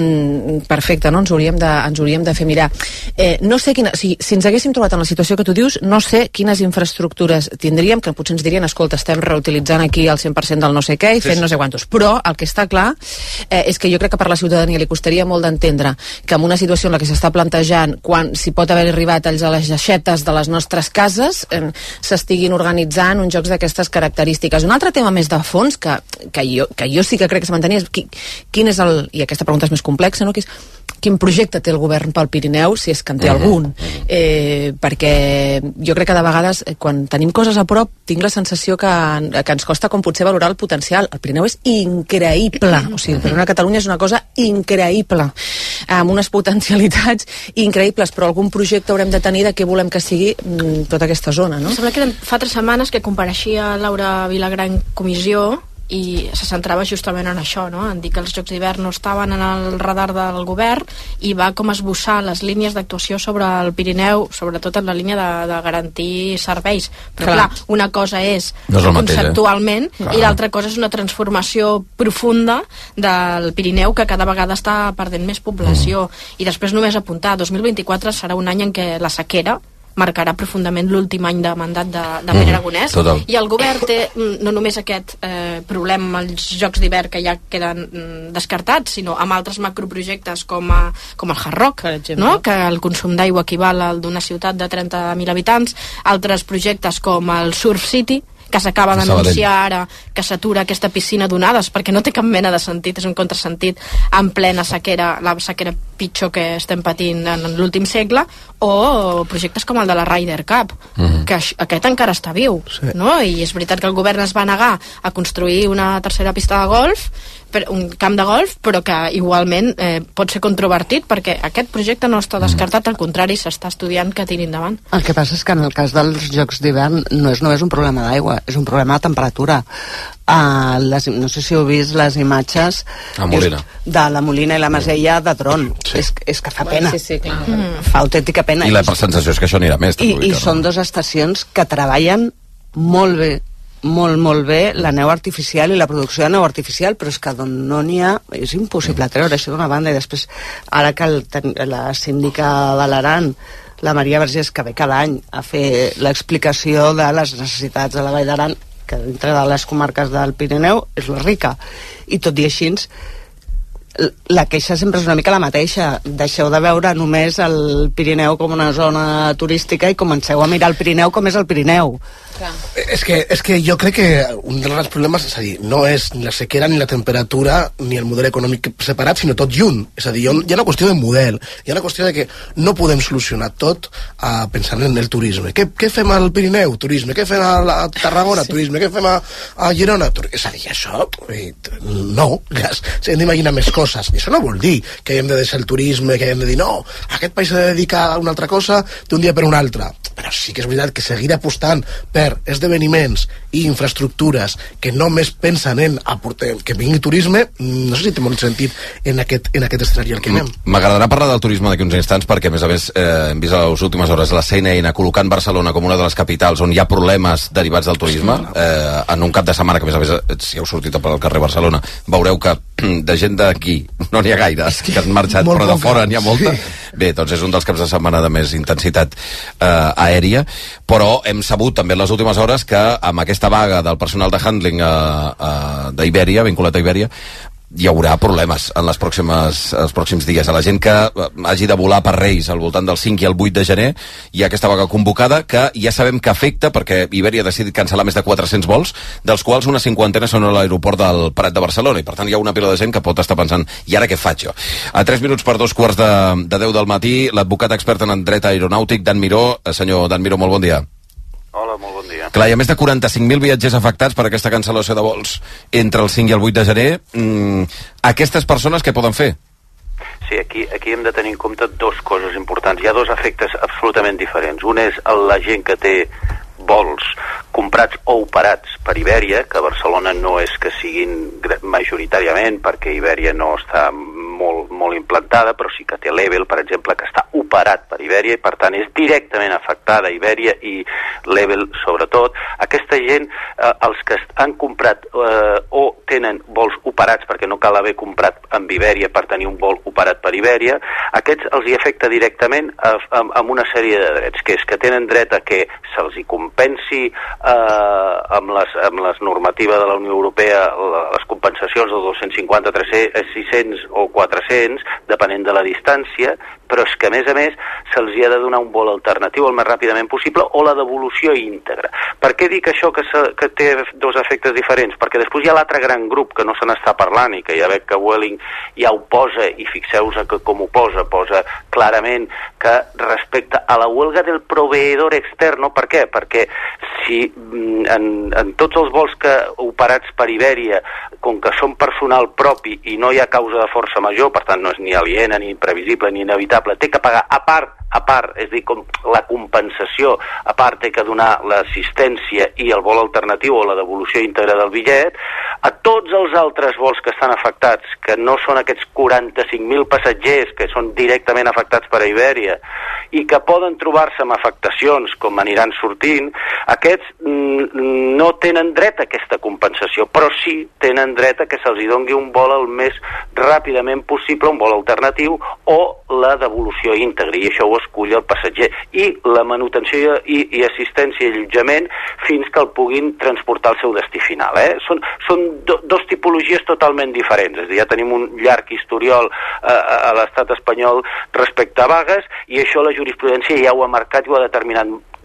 mm, perfecte, no? Ens hauríem de, ens hauríem de fer mirar. Eh, no sé quina, si, si ens haguéssim trobat en la situació que tu dius, no sé quines infraestructures tindríem, que potser ens dirien, escolta, estem reutilitzant aquí el cent per cent del no sé què i fent sí, sí. no sé quantos. Però el que està clar eh, és que jo crec que per la ciutadania li costaria molt d'entendre que en una situació en la que s'està plantejant quan s'hi pot haver arribat a les aixetes de les nostres cases eh, s'estiguin organitzant uns jocs d'aquestes característiques. Un altre tema més de fons que, que, jo, que jo sí que crec que es mantenia és qui, quin és el... i aquesta pregunta és més complexa, no? Que és quin projecte té el govern pel Pirineu, si és que en té uh-huh. algun. Eh, perquè jo crec que de vegades, quan tenim coses a prop, tinc la sensació que, que ens costa com potser valorar el potencial. El Pirineu és increïble. O sigui, per una Catalunya és una cosa increïble. Amb unes potencialitats increïbles, però algun projecte haurem de tenir de què volem que sigui mm, tota aquesta zona, no? Sembla que eren, fa tres setmanes que compareixia Laura Vilagrà en comissió i se centrava justament en això, no? En dir que els Jocs d'hivern no estaven en el radar del govern i va com esbossar les línies d'actuació sobre el Pirineu, sobretot en la línia de, de garantir serveis. Però clar, clar una cosa és no és conceptualment mateix, eh? i l'altra cosa és una transformació profunda del Pirineu que cada vegada està perdent més població. Mm. I després només apuntar, dos mil vint-i-quatre serà un any en què la sequera marcarà profundament l'últim any de mandat de, de Pere Aragonès, mm, i el govern té no només aquest eh, problema amb els Jocs d'hivern que ja queden mm, descartats, sinó amb altres macroprojectes com, a, com el Hard Rock, no? Que el consum d'aigua equival al d'una ciutat de trenta mil habitants, altres projectes com el Surf City, que s'acaba d'anunciar ara que s'atura aquesta piscina d'onades perquè no té cap mena de sentit, és un contrasentit en plena sequera, la sequera pitjor que estem patint en l'últim segle, o projectes com el de la Ryder Cup, uh-huh. que aquest encara està viu, sí. no? I és veritat que el govern es va negar a construir una tercera pista de golf, un camp de golf, però que igualment eh, pot ser controvertit, perquè aquest projecte no està descartat, al contrari, s'està estudiant que tiri endavant. El que passa és que en el cas dels Jocs d'hivern no és només un problema d'aigua, és un problema de temperatura. Uh, les, no sé si heu vist les imatges de la Molina i la Masella de dron. Sí. És, és que fa pena. Sí, sí, clar. Mm. Fa autèntica pena. I la sensació és que això anirà més. I, i són dues estacions que treballen molt bé, molt, molt bé la neu artificial i la producció de neu artificial, però és que d'on no n'hi ha és impossible treure això d'una banda. I després, ara que el, la síndica de l'Aran, la Maria Vergés, que ve cada any a fer l'explicació de les necessitats de la Vall d'Aran, que dintre de les comarques del Pirineu és la rica, i tot i així la queixa sempre és una mica la mateixa. Deixeu de veure només el Pirineu com una zona turística i comenceu a mirar el Pirineu com és el Pirineu. Clar. És que, és que jo crec que un dels problemes, és a dir, no és ni la sequera, ni la temperatura, ni el model econòmic separat, sinó tot junt. És a dir, hi ha una qüestió de model, hi ha una qüestió de que no podem solucionar tot uh, pensant en el turisme. Què, què fem al Pirineu? Turisme. Què fem a, la, a Tarragona? Sí. Turisme. Què fem a, a Girona? Turisme. És a dir, això, eh, no, hem d'imaginar més coses. I això no vol dir que hem de deixar el turisme, que hem de dir, no, aquest país s'ha de dedicar a una altra cosa d'un dia per un altre. Però sí que és veritat que seguir apostant per esdeveniments i infraestructures que només pensen en aportar, que vingui turisme, no sé si té molt sentit en aquest, en aquest escenari al que anem. M'agradarà parlar del turisme d'aquí uns instants, perquè a més a més eh, hem vist a les últimes hores la C N N col·locant Barcelona com una de les capitals on hi ha problemes derivats del turisme, eh, en un cap de setmana que a més a més, si heu sortit pel carrer Barcelona, veureu que de gent d'aquí no n'hi ha gaires que han marxat, però de fora n'hi ha molta. Bé, doncs és un dels caps de setmana de més intensitat eh, aèria, però hem sabut també en les últimes hores que amb aquesta vaga del personal de handling eh, eh, d'Ibèria, vinculat a Ibèria, hi haurà problemes en les pròximes, els pròxims dies. A la gent que hagi de volar per Reis al voltant del cinc i el vuit de gener, hi ha aquesta vaga convocada que ja sabem que afecta, perquè Ibèria ha decidit cancel·lar més de quatre-cents vols, dels quals una cinquantena són a l'aeroport del Prat de Barcelona, i per tant hi ha una pila de gent que pot estar pensant, i ara què faig jo? A tres minuts per dos quarts de, de deu del matí, l'advocat expert en dret aeronàutic, Dan Miró. Senyor Dan Miró, molt bon dia. Hola, molt bon dia. Clar, hi ha més de quaranta-cinc mil viatgers afectats per aquesta cancel·lació de vols entre el cinc i el vuit de gener. Mm, aquestes persones què poden fer? Sí, aquí, aquí hem de tenir en compte dues coses importants. Hi ha dos efectes absolutament diferents. Un és la gent que té vols comprats o operats per Ibèria, que a Barcelona no és que siguin majoritàriament, perquè Ibèria no està molt, molt implantada, però sí que té l'Ebel, per exemple, que està operat per Ibèria i per tant és directament afectada Ibèria i l'Ebel sobretot. Aquesta gent, eh, els que han comprat eh, o tenen vols operats, perquè no cal haver comprat amb Ibèria per tenir un vol operat per Ibèria, aquests els hi afecta directament amb, amb una sèrie de drets, que és que tenen dret a que se'ls hi compensi eh, amb, les, amb les normatives de la Unió Europea les compensacions de dos-cents cinquanta, tres-cents, sis-cents o quatre-cents, depenent de la distància, però és que a més a més se'ls hi ha de donar un vol alternatiu el més ràpidament possible o la devolució íntegra. Per què dic això que, se, que té dos efectes diferents? Perquè després hi ha l'altre gran grup que no se n'està parlant i que ja veig que Vueling ja ho posa, i fixeu-vos que com ho posa, posa clarament que respecte a la huelga del proveedor externo. Per què? Perquè si en, en tots els vols que operats per Ibèria, com que són personal propi i no hi ha causa de força major, per tant no és ni aliena, ni imprevisible, ni inevitable, té que pagar a part, a part, és a dir, com la compensació, a part té que donar l'assistència i el vol alternatiu o la devolució íntegra del bitllet, a tots els altres vols que estan afectats, que no són aquests quaranta-cinc mil passatgers que són directament afectats per Ibèria i que poden trobar-se amb afectacions com aniran sortint, aquests no tenen dret a aquesta compensació, però sí tenen dret a que se'ls doni un vol el més ràpidament possible, un vol alternatiu o la devolució íntegra, i això ho escull el passatger, i la manutenció i, i assistència i allotjament fins que el puguin transportar al seu destí final. Eh? Són, són do, dos tipologies totalment diferents, és a dir, ja tenim un llarg historial eh, a l'estat espanyol respecte a vagues, i això la jurisprudència ja ho ha marcat i ho ha determinat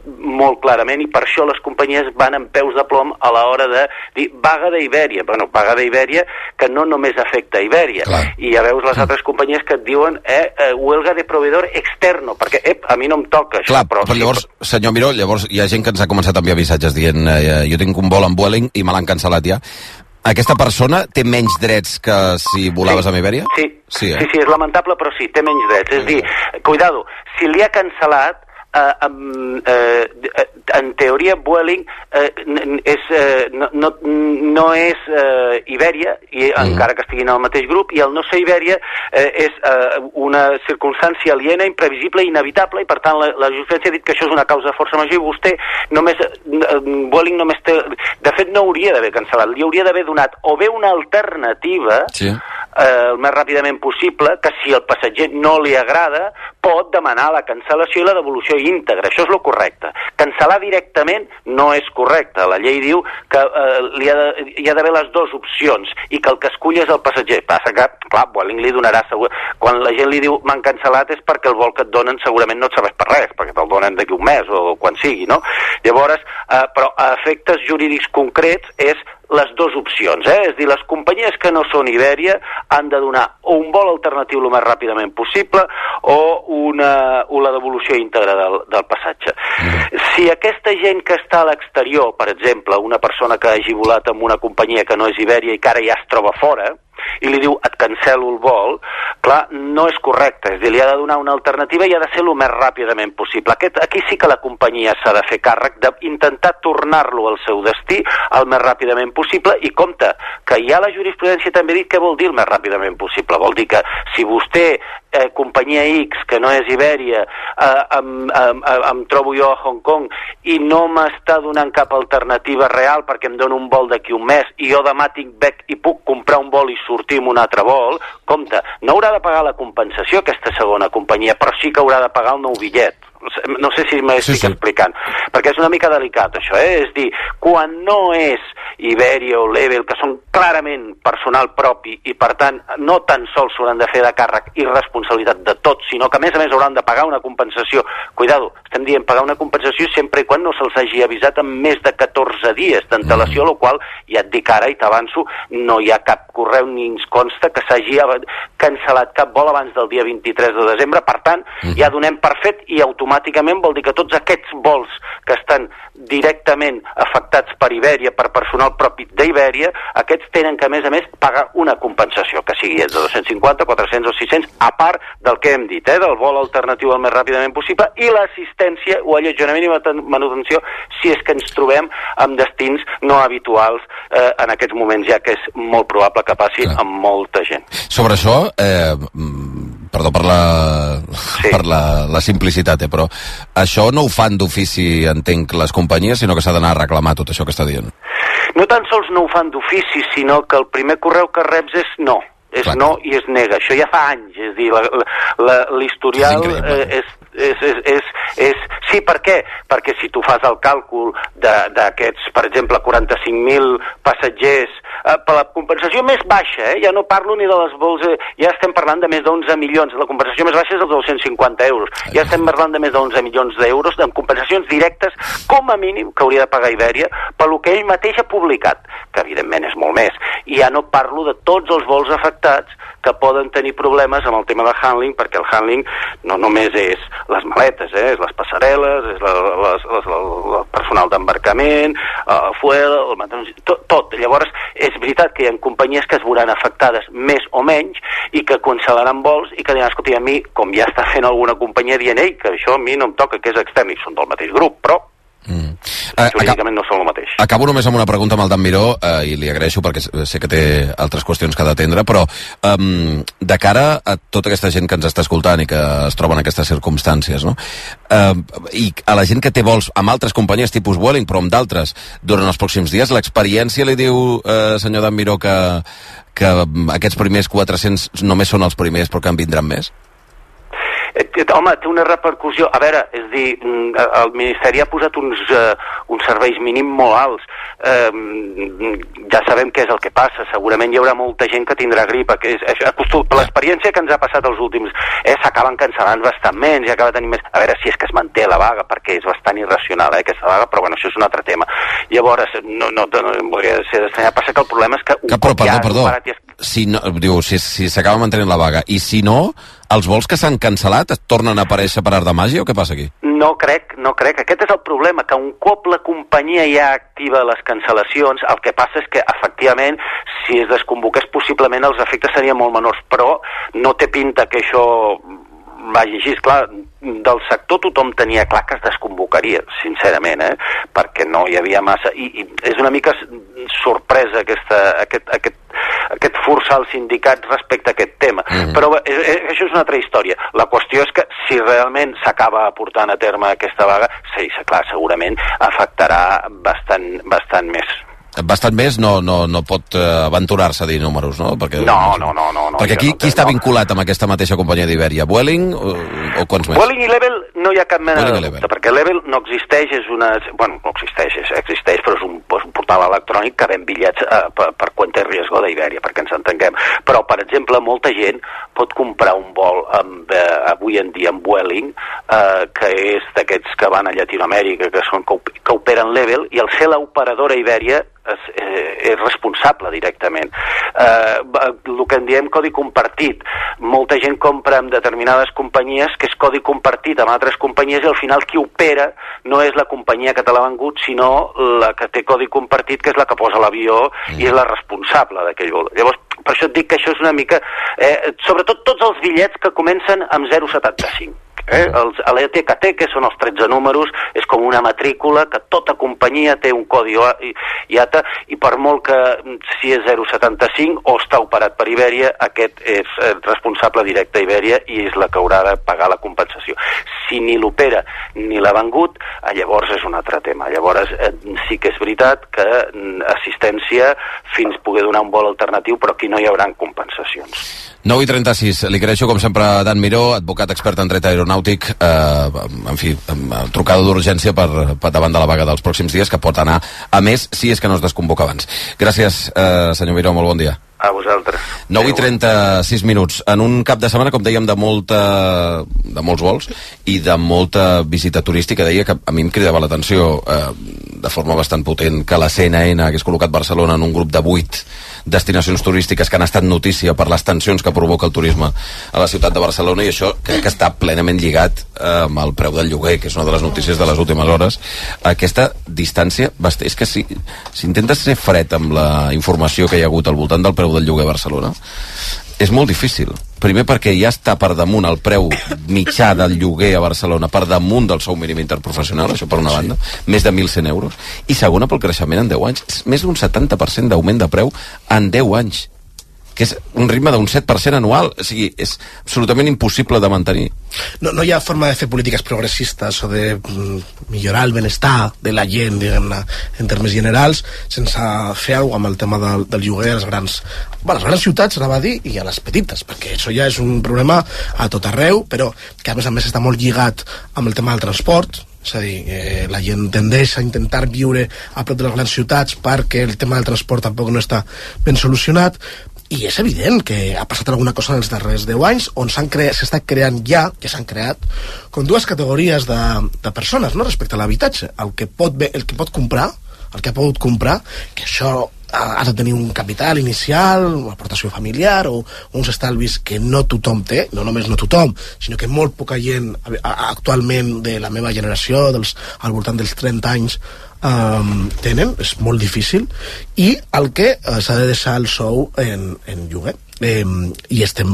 molt clarament, i per això les companyies van en peus de plom a l'hora de dir vaga d'Ibèria. Bueno, vaga d'Ibèria que no només afecta a Ibèria. Clar. I ja veus les altres companyies que et diuen eh, eh, huelga de proveedor externo, perquè ep, a mi no em toca això. Clar, però, però sí, llavors, senyor Miró, llavors hi ha gent que ens ha començat a enviar missatges dient eh, jo tinc un vol amb Vueling i me l'han cancel·lat ja. Aquesta persona té menys drets que si volaves sí, amb Ibèria? Sí, sí, eh? sí, sí, és lamentable, però sí, té menys drets. És a dir, cuidado, si li ha cancel·lat, Uh, um, uh, en teoria Vueling uh, és, uh, no, no, no és uh, Ibèria, i mm. encara que estiguin al mateix grup, i el no ser Ibèria uh, és uh, una circumstància aliena, imprevisible, inevitable, i per tant la, la justícia ha dit que això és una causa de força major, i vostè només, uh, Vueling només té, de fet no hauria d'haver cancel·lat, li hauria d'haver donat o bé una alternativa sí. uh, el més ràpidament possible, que si el passatger no li agrada pot demanar la cancel·lació i la devolució íntegra. Això és lo correcte. Cancel·lar directament no és correcte. La llei diu que eh, li ha de, hi ha d'haver les dues opcions i que el que escull és el passatger. Passa que, clar, Vueling li donarà segur... Quan la gent li diu m'han cancel·lat és perquè el vol que et donen segurament no et serveix per res, perquè te'l donen d'aquí un mes o quan sigui, no? Llavors, eh, però a efectes jurídics concrets és les dues opcions, eh? És a dir, les companyies que no són Ibèria han de donar o un vol alternatiu el més ràpidament possible o, una, o la devolució íntegra del, del passatge. Mm. Si aquesta gent que està a l'exterior, per exemple, una persona que hagi volat amb una companyia que no és Ibèria i que ara ja es troba fora, i li diu et cancel·lo el vol, clar, no és correcte, és a dir, li ha de donar una alternativa i ha de ser el més ràpidament possible. Aquest, aquí sí que la companyia s'ha de fer càrrec d'intentar tornar-lo al seu destí el més ràpidament possible, i compte, que ja la jurisprudència també ha dit què vol dir el més ràpidament possible. Vol dir que si vostè, eh, companyia X, que no és Ibèria, eh, em, em, em trobo jo a Hong Kong i no m'està donant cap alternativa real perquè em dona un vol d'aquí un mes i jo demà tinc bec i puc comprar un vol i sortir amb un altre vol, compte, no haurà de pagar la compensació aquesta segona companyia, però sí que haurà de pagar el nou bitllet. No sé si m'estic sí, sí. explicant, perquè és una mica delicat això, eh? És dir, quan no és Ibèria o Level, que són clarament personal propi i per tant no tan sols s'hauran de fer de càrrec i responsabilitat de tot, sinó que a més a més hauran de pagar una compensació. Cuidado, estem dient pagar una compensació sempre i quan no se'ls hagi avisat en més de catorze dies d'antelació, mm. el qual ja et dic ara i t'avanço, no hi ha cap correu ni ens consta que s'hagi cancel·lat cap vol abans del dia vint-i-tres de desembre, per tant mm. ja donem per fet i automàticament vol dir que tots aquests vols que estan directament afectats per Ibèria, per personal propi d'Ibèria, aquests tenen que a més a més pagar una compensació, que sigui de dos-cents cinquanta, quatre-cents o sis-cents, a part del que hem dit, eh, del vol alternatiu el més ràpidament possible i l'assistència o allotjament i manutenció si és que ens trobem amb destins no habituals eh, en aquests moments, ja que és molt probable que passi Clar. amb molta gent. Sobre això, eh, perdó per la, sí. per la, la simplicitat, eh, però això no ho fan d'ofici, entenc, les companyies, sinó que s'ha d'anar a reclamar tot això que està dient. No tan sols no ho fan d'ofici, sinó que el primer correu que reps és no. És Clar. no i es nega. Això ja fa anys, és a dir, l'historial és, és, és, és, és, és... Sí, per què? Perquè si tu fas el càlcul d'aquests, per exemple, quaranta-cinc mil passatgers, eh, per la compensació més baixa, eh, ja no parlo ni de les vols, eh, ja estem parlant de més d'onze milions, la compensació més baixa és els dos-cents cinquanta euros, ja estem parlant de més d'onze milions d'euros en compensacions directes, com a mínim, que hauria de pagar Ibèria, per lo que ell mateix ha publicat, que evidentment és molt més, i ja no parlo de tots els vols afectats que poden tenir problemes amb el tema de handling, perquè el handling no només és les maletes, eh? És les passarel·les, és la, les, les, el personal d'embarcament, el fuel, el tot, tot. Llavors, és veritat que hi ha companyies que es veuran afectades més o menys i que cancel·laran vols i que diran, escolta, a mi, com ja està fent alguna companyia dient, ei, que això a mi no em toca, que és extern, i són del mateix grup, però Mm. jurídicament no són el mateix. Acabo només amb una pregunta amb el Dan Miró, eh, i li agraeixo perquè sé que té altres qüestions que ha d'atendre, però um, de cara a tota aquesta gent que ens està escoltant i que es troba en aquestes circumstàncies, no? Uh, i a la gent que té vols amb altres companyies tipus Vueling, però amb d'altres durant els pròxims dies, l'experiència li diu, eh, senyor Dan Miró, que, que aquests primers quatre-cents només són els primers però que en vindran més? home, té una repercussió. A veure, és dir, el Ministeri ha posat uns, uh, uns serveis mínims molt alts. Uh, ja sabem què és el que passa. Segurament hi haurà molta gent que tindrà grip. Que és, acostum, l'experiència que ens ha passat els últims... Eh, s'acaben cancel·lant bastant menys, i acaba tenint més... A veure si és que es manté la vaga, perquè és bastant irracional, eh, aquesta vaga, però bueno, això és un altre tema. Llavors, no, no, no, no volia ser d'estranyar. Passa que el problema és que... que però, perdó, perdó. És... Si, no, diu, si, si s'acaba mantenint la vaga, i si no, els vols que s'han cancel·lat es tornen a aparèixer per art de màgia o què passa aquí? No crec, no crec. Aquest és el problema, que un cop la companyia ja activa les cancel·lacions, el que passa és que, efectivament, si es desconvoqués possiblement els efectes serien molt menors, però no té pinta que això vagi així. Clar, del sector tothom tenia clar que es desconvocaria, sincerament, eh? Perquè no hi havia massa... I, i és una mica sorpresa aquesta, aquest, aquest, aquest forçar els sindicats respecte a aquest tema. Mm-hmm. Però eh, eh, això és una altra història. La qüestió és que si realment s'acaba portant a terme aquesta vaga, sí, clar, segurament afectarà bastant, bastant més. Bastant més no, no, no pot uh, aventurar-se a dir números, no? Perquè, no, no, no, no, no. Perquè qui, no, qui està no. vinculat amb aquesta mateixa companyia d'Ibèria? Vueling o, o quants més? Vueling i Level no hi ha cap mena de dubte, perquè Level no existeix, és una... Bueno, no existeix, és, existeix, però és un, és un portal electrònic que ven bitllets uh, per, per cuenta i riesgo d'Ibèria, perquè ens entenguem. Però, per exemple, molta gent pot comprar un vol amb, uh, avui en dia amb Vueling, uh, que és d'aquests que van a Llatinoamèrica, que, són, que, que operen Level, i al ser l'operadora Ibèria és, eh, és responsable directament. Eh, el que en diem codi compartit. Molta gent compra amb determinades companyies que és codi compartit amb altres companyies i al final qui opera no és la companyia que te l'ha vengut, sinó la que té codi compartit, que és la que posa l'avió mm. i és la responsable d'aquell vol. Llavors, per això et dic que això és una mica... Eh, sobretot tots els bitllets que comencen amb zero coma setanta-cinc. Eh? Els, a l'E T K T, que són els tretze números, és com una matrícula que tota companyia té un codi I A T A, i per molt que si és zero coma setanta-cinc o està operat per Ibèria, aquest és responsable directe a Ibèria i és la que haurà de pagar la compensació. Si ni l'opera ni l'ha vengut, llavors és un altre tema. Llavors eh, sí que és veritat que assistència fins poder donar un vol alternatiu, però aquí no hi haurà compensacions. nou i trenta-sis, li agraeixo com sempre a Dan Miró, advocat expert en dret aeronàutic, eh, en fi, trucada d'urgència per, per davant de la vaga dels pròxims dies, que pot anar a més si és que no es desconvoca abans. Gràcies, eh, senyor Miró, molt bon dia. A vosaltres. nou i trenta-sis minuts. En un cap de setmana, com dèiem, de molta de molts vols i de molta visita turística, deia que a mi em cridava l'atenció eh, de forma bastant potent que la C N N hagués col·locat Barcelona en un grup de vuit destinacions turístiques que han estat notícia per les tensions que provoca el turisme a la ciutat de Barcelona, i això crec que està plenament lligat eh, amb el preu del lloguer, que és una de les notícies de les últimes hores. Aquesta distància, és que si, si intentes ser fred amb la informació que hi ha hagut al voltant del preu del lloguer a Barcelona, és molt difícil. Primer perquè ja està per damunt el preu mitjà del lloguer a Barcelona, per damunt del sou mínim interprofessional, això per una banda, sí. Més de mil cent euros, i segona pel creixement en deu anys, és més d'un setanta per cent d'augment de preu en deu anys, que és un ritme d'un set per cent anual. O sigui, és absolutament impossible de mantenir. No, no hi ha forma de fer polítiques progressistes o de mm, millorar el benestar de la gent, diguem-ne, en termes generals, sense fer alguna cosa amb el tema del, del lloguer a les grans, bueno, a les grans ciutats, anava a dir, i a les petites, perquè això ja és un problema a tot arreu, però que a més a més està molt lligat amb el tema del transport. És a dir, eh, la gent tendeix a intentar viure a prop de les grans ciutats perquè el tema del transport tampoc no està ben solucionat. I és evident que ha passat alguna cosa en els darrers deu anys on s'han cre- s'està creant ja, que s'han creat, com dues categories de, de persones, no?, respecte a l'habitatge. El que pot ve, el que pot comprar, el que ha pogut comprar, que això ha de tenir un capital inicial, una aportació familiar o uns estalvis que no tothom té, no només no tothom, sinó que molt poca gent actualment de la meva generació, dels, al voltant dels trenta anys, Um, tenen, és molt difícil, i el que uh, s'ha de deixar el sou en, en lloguer. Um, i estem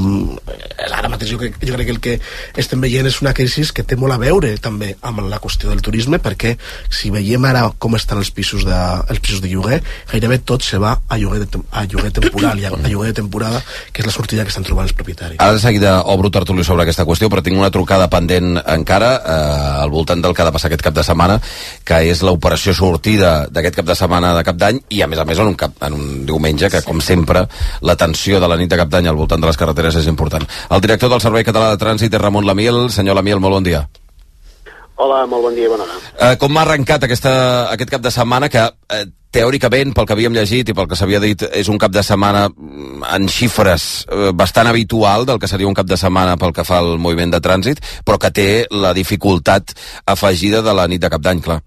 ara mateix jo crec, jo crec que el que estem veient és una crisi que té molt a veure també amb la qüestió del turisme, perquè si veiem ara com estan els pisos de, els pisos de lloguer, gairebé tot se va a lloguer, de, a lloguer temporal i a, a lloguer de temporada, que és la sortida que estan trobant els propietaris. Ara de seguida obro tertúlia sobre aquesta qüestió, però tinc una trucada pendent encara eh, al voltant del que ha de passar aquest cap de setmana, que és l'operació sortida d'aquest cap de setmana de cap d'any, i a més a més en un, cap, en un diumenge que, com sempre, la tensió de la nit de de Cap d'Any al voltant de les carreteres és important. El director del Servei Català de Trànsit és Ramon Lamiel. Senyor Lamiel, molt bon dia. Hola, molt bon dia i bona hora. Eh, com m'ha arrencat aquesta, aquest cap de setmana que, eh, teòricament, pel que havíem llegit i pel que s'havia dit, és un cap de setmana en xifres eh, bastant habitual del que seria un cap de setmana pel que fa al moviment de trànsit, però que té la dificultat afegida de la nit de Cap d'Any, clar.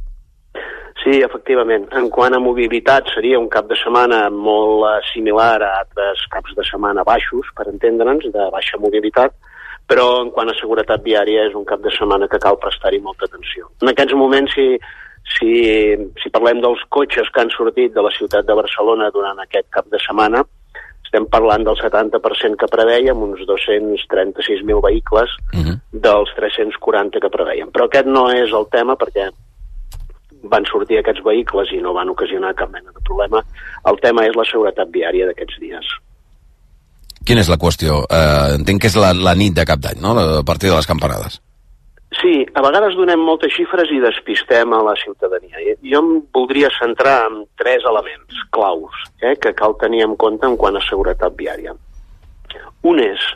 Sí, efectivament. En quant a mobilitat, seria un cap de setmana molt eh, similar a altres caps de setmana baixos, per entendre'ns, de baixa mobilitat, però en quant a seguretat viària és un cap de setmana que cal prestar-hi molta atenció. En aquests moments, si, si, si parlem dels cotxes que han sortit de la ciutat de Barcelona durant aquest cap de setmana, estem parlant del setanta per cent que preveiem, uns dos-cents trenta-sis mil vehicles uh-huh. dels tres-cents quaranta que preveiem. Però aquest no és el tema, perquè van sortir aquests vehicles i no van ocasionar cap mena de problema. El tema és la seguretat viària d'aquests dies. Quina és la qüestió? Uh, entenc que és la, la nit de Cap d'Any, no? A partir de les campanades. Sí, a vegades donem moltes xifres i despistem a la ciutadania. Jo em voldria centrar en tres elements claus eh, que cal tenir en compte en quant a seguretat viària. Un és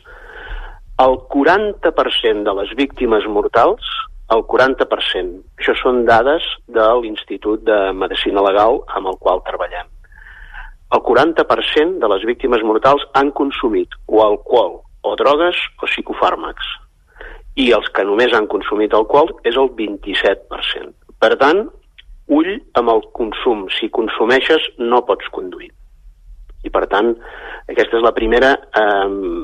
el quaranta per cent de les víctimes mortals, el quaranta per cent, això són dades de l'Institut de Medicina Legal amb el qual treballem. El quaranta per cent de les víctimes mortals han consumit o alcohol, o drogues, o psicofàrmacs. I els que només han consumit alcohol és el vint-i-set per cent. Per tant, ull amb el consum. Si consumeixes, no pots conduir. I per tant, aquesta és la primera eh,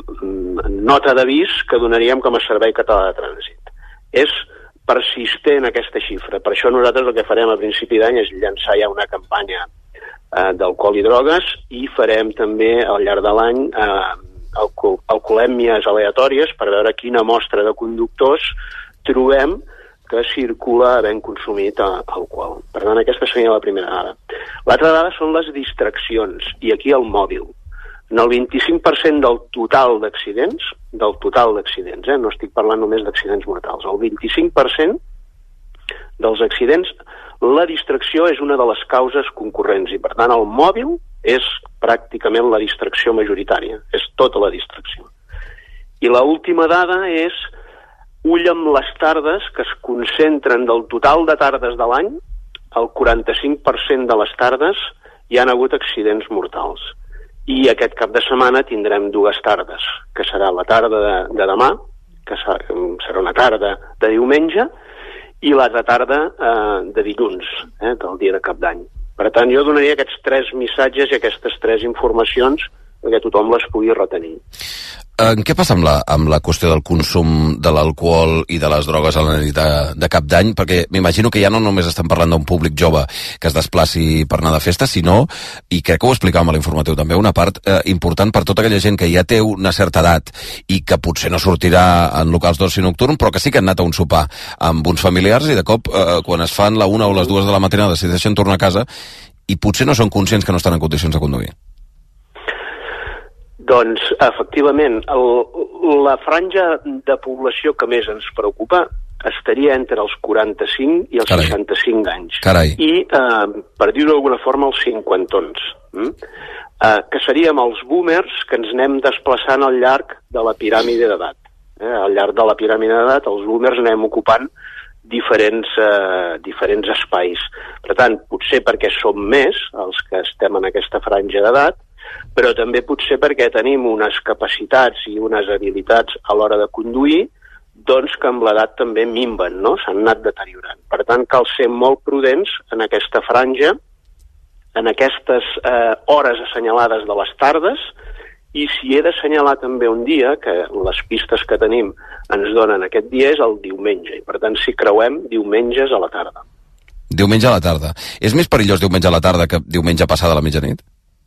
nota d'avís que donaríem com a Servei Català de Trànsit. És persistent aquesta xifra. Per això nosaltres el que farem a principi d'any és llançar ja una campanya d'alcohol i drogues i farem també al llarg de l'any eh, alcoholèmies aleatòries per veure quina mostra de conductors trobem que circula havent consumit alcohol. Per tant, aquesta seria la primera dada. L'altra dada són les distraccions, i aquí el mòbil. En el vint-i-cinc per cent del total d'accidents, del total d'accidents, eh, no estic parlant només d'accidents mortals, el vint-i-cinc per cent dels accidents, la distracció és una de les causes concurrents i, per tant, el mòbil és pràcticament la distracció majoritària, és tota la distracció. I l'última dada és ull amb les tardes, que es concentren del total de tardes de l'any, el quaranta-cinc per cent de les tardes hi han hagut accidents mortals. I aquest cap de setmana tindrem dues tardes, que serà la tarda de, de demà, que serà una tarda de diumenge, i l'altra tarda eh, de dilluns, eh, del dia de Cap d'Any. Per tant, jo donaria aquests tres missatges i aquestes tres informacions perquè tothom les pugui retenir. En què passa amb la, amb la qüestió del consum de l'alcohol i de les drogues a la nit de, de Cap d'Any? Perquè m'imagino que ja no només estem parlant d'un públic jove que es desplaci per anar de festa, sinó, i crec que ho explicàvem a l'informatiu també, una part eh, important per tota aquella gent que ja té una certa edat i que potser no sortirà en locals d'oci nocturn, però que sí que han anat a un sopar amb uns familiars i de cop, eh, quan es fan la una o les dues de la matinada, decideixen tornar a casa i potser no són conscients que no estan en condicions de conduir. Doncs, efectivament, el, la franja de població que més ens preocupa estaria entre els quaranta-cinc i els Carai. seixanta-cinc anys. Carai. I, eh, per dir-ho d'alguna forma, els cinquantons. Mm? Eh, que seríem els boomers que ens anem desplaçant al llarg de la piràmide d'edat. Eh, al llarg de la piràmide d'edat, els boomers anem ocupant diferents, eh, diferents espais. Per tant, potser perquè som més els que estem en aquesta franja d'edat, però també potser perquè tenim unes capacitats i unes habilitats a l'hora de conduir, doncs que amb l'edat també minven, no? S'han anat deteriorant. Per tant, cal ser molt prudents en aquesta franja, en aquestes eh, hores assenyalades de les tardes, i si he d'assenyalar també un dia, que les pistes que tenim ens donen aquest dia, és el diumenge, i per tant, si creuem, diumenges a la tarda. Diumenge a la tarda. És més perillós diumenge a la tarda que diumenge passada la mitjanit?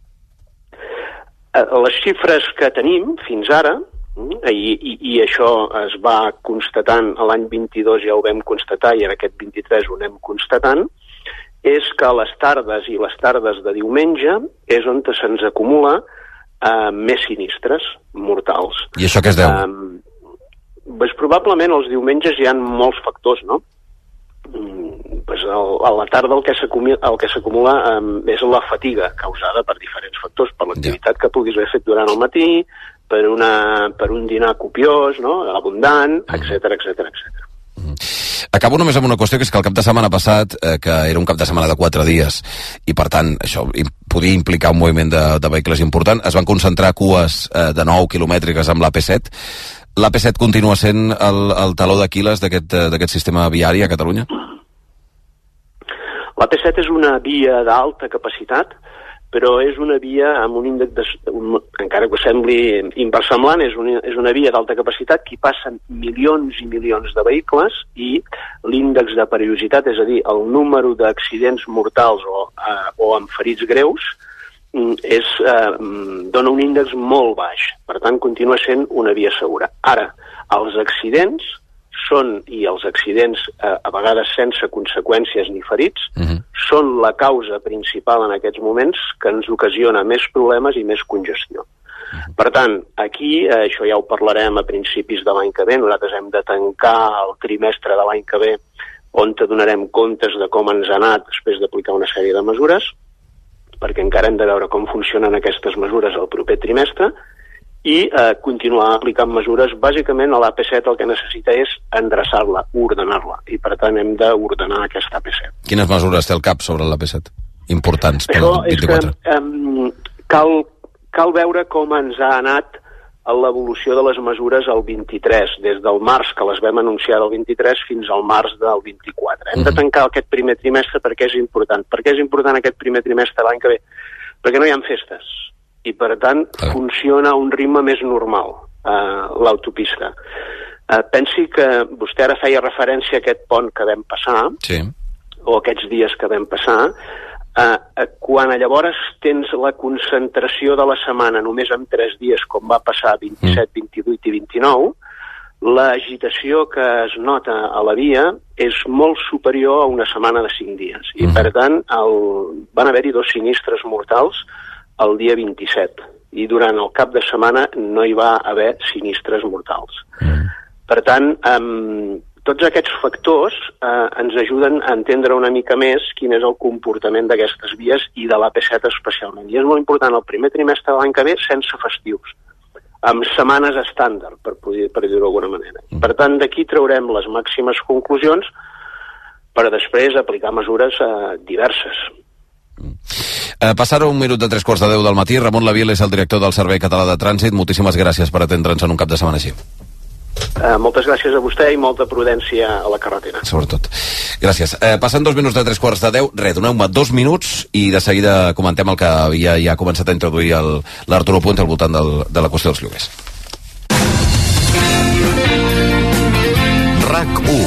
Les xifres que tenim fins ara, i, i, i això es va constatant l'any vint-i-dos, ja ho vam constatar, i en aquest vint-i-tres ho anem constatant, és que les tardes i les tardes de diumenge és on se'ns acumula eh, més sinistres mortals. I això què es deu? Eh, doncs probablement els diumenges hi ha molts factors, no? pues el, a la tarda el que s'acumula um, és la fatiga causada per diferents factors, per l'activitat que puguis haver fet durant el matí, per, una, per un dinar copiós, no? Abundant, etcètera, etcètera, etcètera. Acabo només amb una qüestió, que és que el cap de setmana passat, eh, que era un cap de setmana de quatre dies, i per tant això podia implicar un moviment de, de vehicles important, es van concentrar cues eh, de nou quilomètriques amb l'A P set. L'A P set continua sent el, el taló d'Aquil·les d'aquest sistema viari a Catalunya? L'A P set és una via d'alta capacitat, però és una via amb un índex, de, un, encara que sembli inversemblant, és, un, és una via d'alta capacitat que hi passen milions i milions de vehicles i l'índex de perillositat, és a dir, el número d'accidents mortals o, eh, o amb ferits greus, és, eh, dona un índex molt baix. Per tant, continua sent una via segura. Ara, els accidents són, i els accidents eh, a vegades sense conseqüències ni ferits, uh-huh. són la causa principal en aquests moments que ens ocasiona més problemes i més congestió. Uh-huh. Per tant, aquí, eh, això ja ho parlarem a principis de l'any que ve, nosaltres hem de tancar el trimestre de l'any que ve on te donarem comptes de com ens ha anat després d'aplicar una sèrie de mesures, perquè encara hem de veure com funcionen aquestes mesures el proper trimestre, i eh, continuar aplicant mesures. Bàsicament l'A P set el que necessita és endreçar-la, ordenar-la, i per tant hem d'ordenar aquesta A P set. Quines mesures té el cap sobre l'A P set? Importants per Això el vint-i-quatre. És que um, cal, cal veure com ens ha anat l'evolució de les mesures al vint-i-tres, des del març que les vam anunciar del vint-i-tres fins al març del vint-i-quatre. Hem de tancar aquest primer trimestre perquè és important. Per què és important aquest primer trimestre l'any que ve? Perquè no hi ha festes. I per tant ah. funciona a un ritme més normal eh, l'autopista. Eh, pensi que vostè ara feia referència a aquest pont que vam passar, sí. o aquests dies que vam passar, eh, eh, quan llavors tens la concentració de la setmana només en tres dies, com va passar vint-i-set, vint-i-vuit i vint-i-nou, l'agitació que es nota a la via és molt superior a una setmana de cinc dies. I per tant el... van haver-hi dos sinistres mortals el dia vint-i-set, i durant el cap de setmana no hi va haver sinistres mortals. Mm. Per tant, um, tots aquests factors uh, ens ajuden a entendre una mica més quin és el comportament d'aquestes vies i de l'A P set especialment. I és molt important el primer trimestre de l'any que ve sense festius, amb setmanes estàndard, per, poder, per dir-ho d'alguna manera. Mm. Per tant, d'aquí traurem les màximes conclusions per després aplicar mesures uh, diverses. Eh, passar un minut de tres quarts de deu del matí. Ramon Lavil és el director del Servei Català de Trànsit. Moltíssimes gràcies per atendre'ns en un cap de setmana així. Eh, moltes gràcies a vostè i molta prudència a la carretera. Sobretot. Gràcies. Eh, passen dos minuts de tres quarts de deu. Re, doneu-me dos minuts i de seguida comentem el que havia ja començat a introduir l'Arturo Puente al voltant del, de la qüestió dels lloguers. RAC u.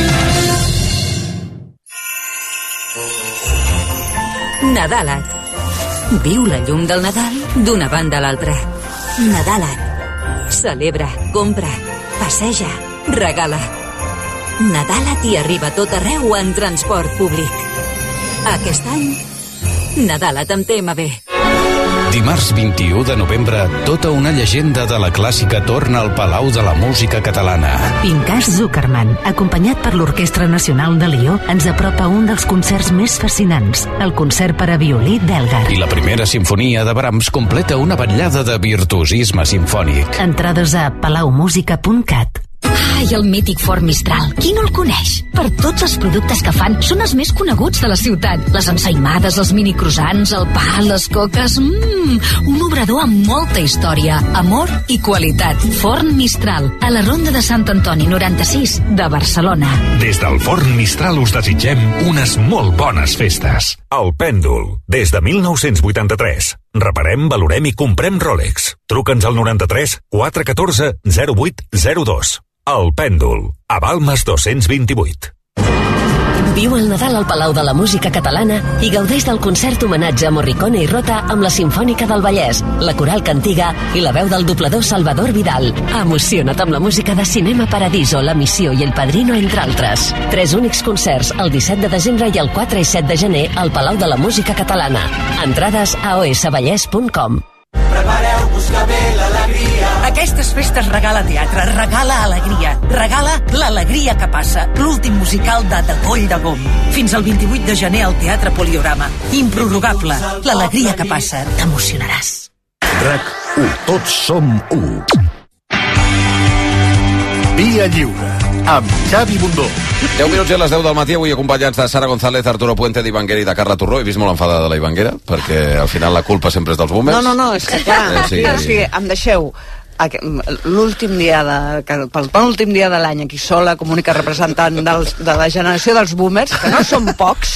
Nadalac. Viu la llum del Nadal d'una banda a l'altra. Nadalac. Celebra, compra, passeja, regala. Nadala t'hi arriba a tot arreu en transport públic. Aquest any, Nadala amb T M B. Dimarts vint-i-u de novembre, tota una llegenda de la clàssica torna al Palau de la Música Catalana. Pinkas Zuckerman, acompanyat per l'Orquestra Nacional de Lió, ens apropa un dels concerts més fascinants, el concert per a violí d'Elgar. I la primera sinfonia de Brahms completa una vetllada de virtuosisme simfònic. Entrades a palaumusica punt cat. Ai, el mític Ford Mistral. Qui no el coneix? Per tots els productes que fan, són els més coneguts de la ciutat. Les ensaïmades, els mini croissants, el pa, les coques... Mmm, un obrador amb molta història, amor i qualitat. Forn Mistral, a la Ronda de Sant Antoni noranta-sis de Barcelona. Des del Forn Mistral us desitgem unes molt bones festes. El Pèndol, des de mil nou-cents vuitanta-tres. Reparem, valorem i comprem Rolex. Truca'ns al noranta-tres quatre un quatre zero vuit zero dos. El Pèndol, a Balmes dos-cents vint-i-vuit. Viu el Nadal al Palau de la Música Catalana i gaudeix del concert homenatge a Morricone i Rota amb la Simfònica del Vallès, la Coral Cantiga i la veu del doblador Salvador Vidal. Emociona't amb la música de Cinema Paradiso, La Missió i El Padrino, entre altres. Tres únics concerts, el disset de desembre i el quatre i set de gener al Palau de la Música Catalana. Entrades a o s vallès punt com. Prepareu-vos que ve l'alegria. Aquestes festes regala teatre, regala alegria, regala l'alegria que passa, l'últim musical de De Coll de Gom. Fins al vint-i-vuit de gener al Teatre Poliorama. Improrrogable, l'alegria que passa, t'emocionaràs. RAC u, tots som u. Via Lliure, amb Xavi Bundó. deu minuts i a les deu del matí, avui acompanyats de Sara González, Arturo Puente, d'Ivanguera i de Carla Torró. He vist molt enfadada de la Ivanguera, perquè al final la culpa sempre és dels boomers. No, no, no, és que clar, eh, sí. o sigui, em deixeu l'últim dia de, pel penúltim dia de l'any aquí sola com única representant dels, de la generació dels boomers, que no són pocs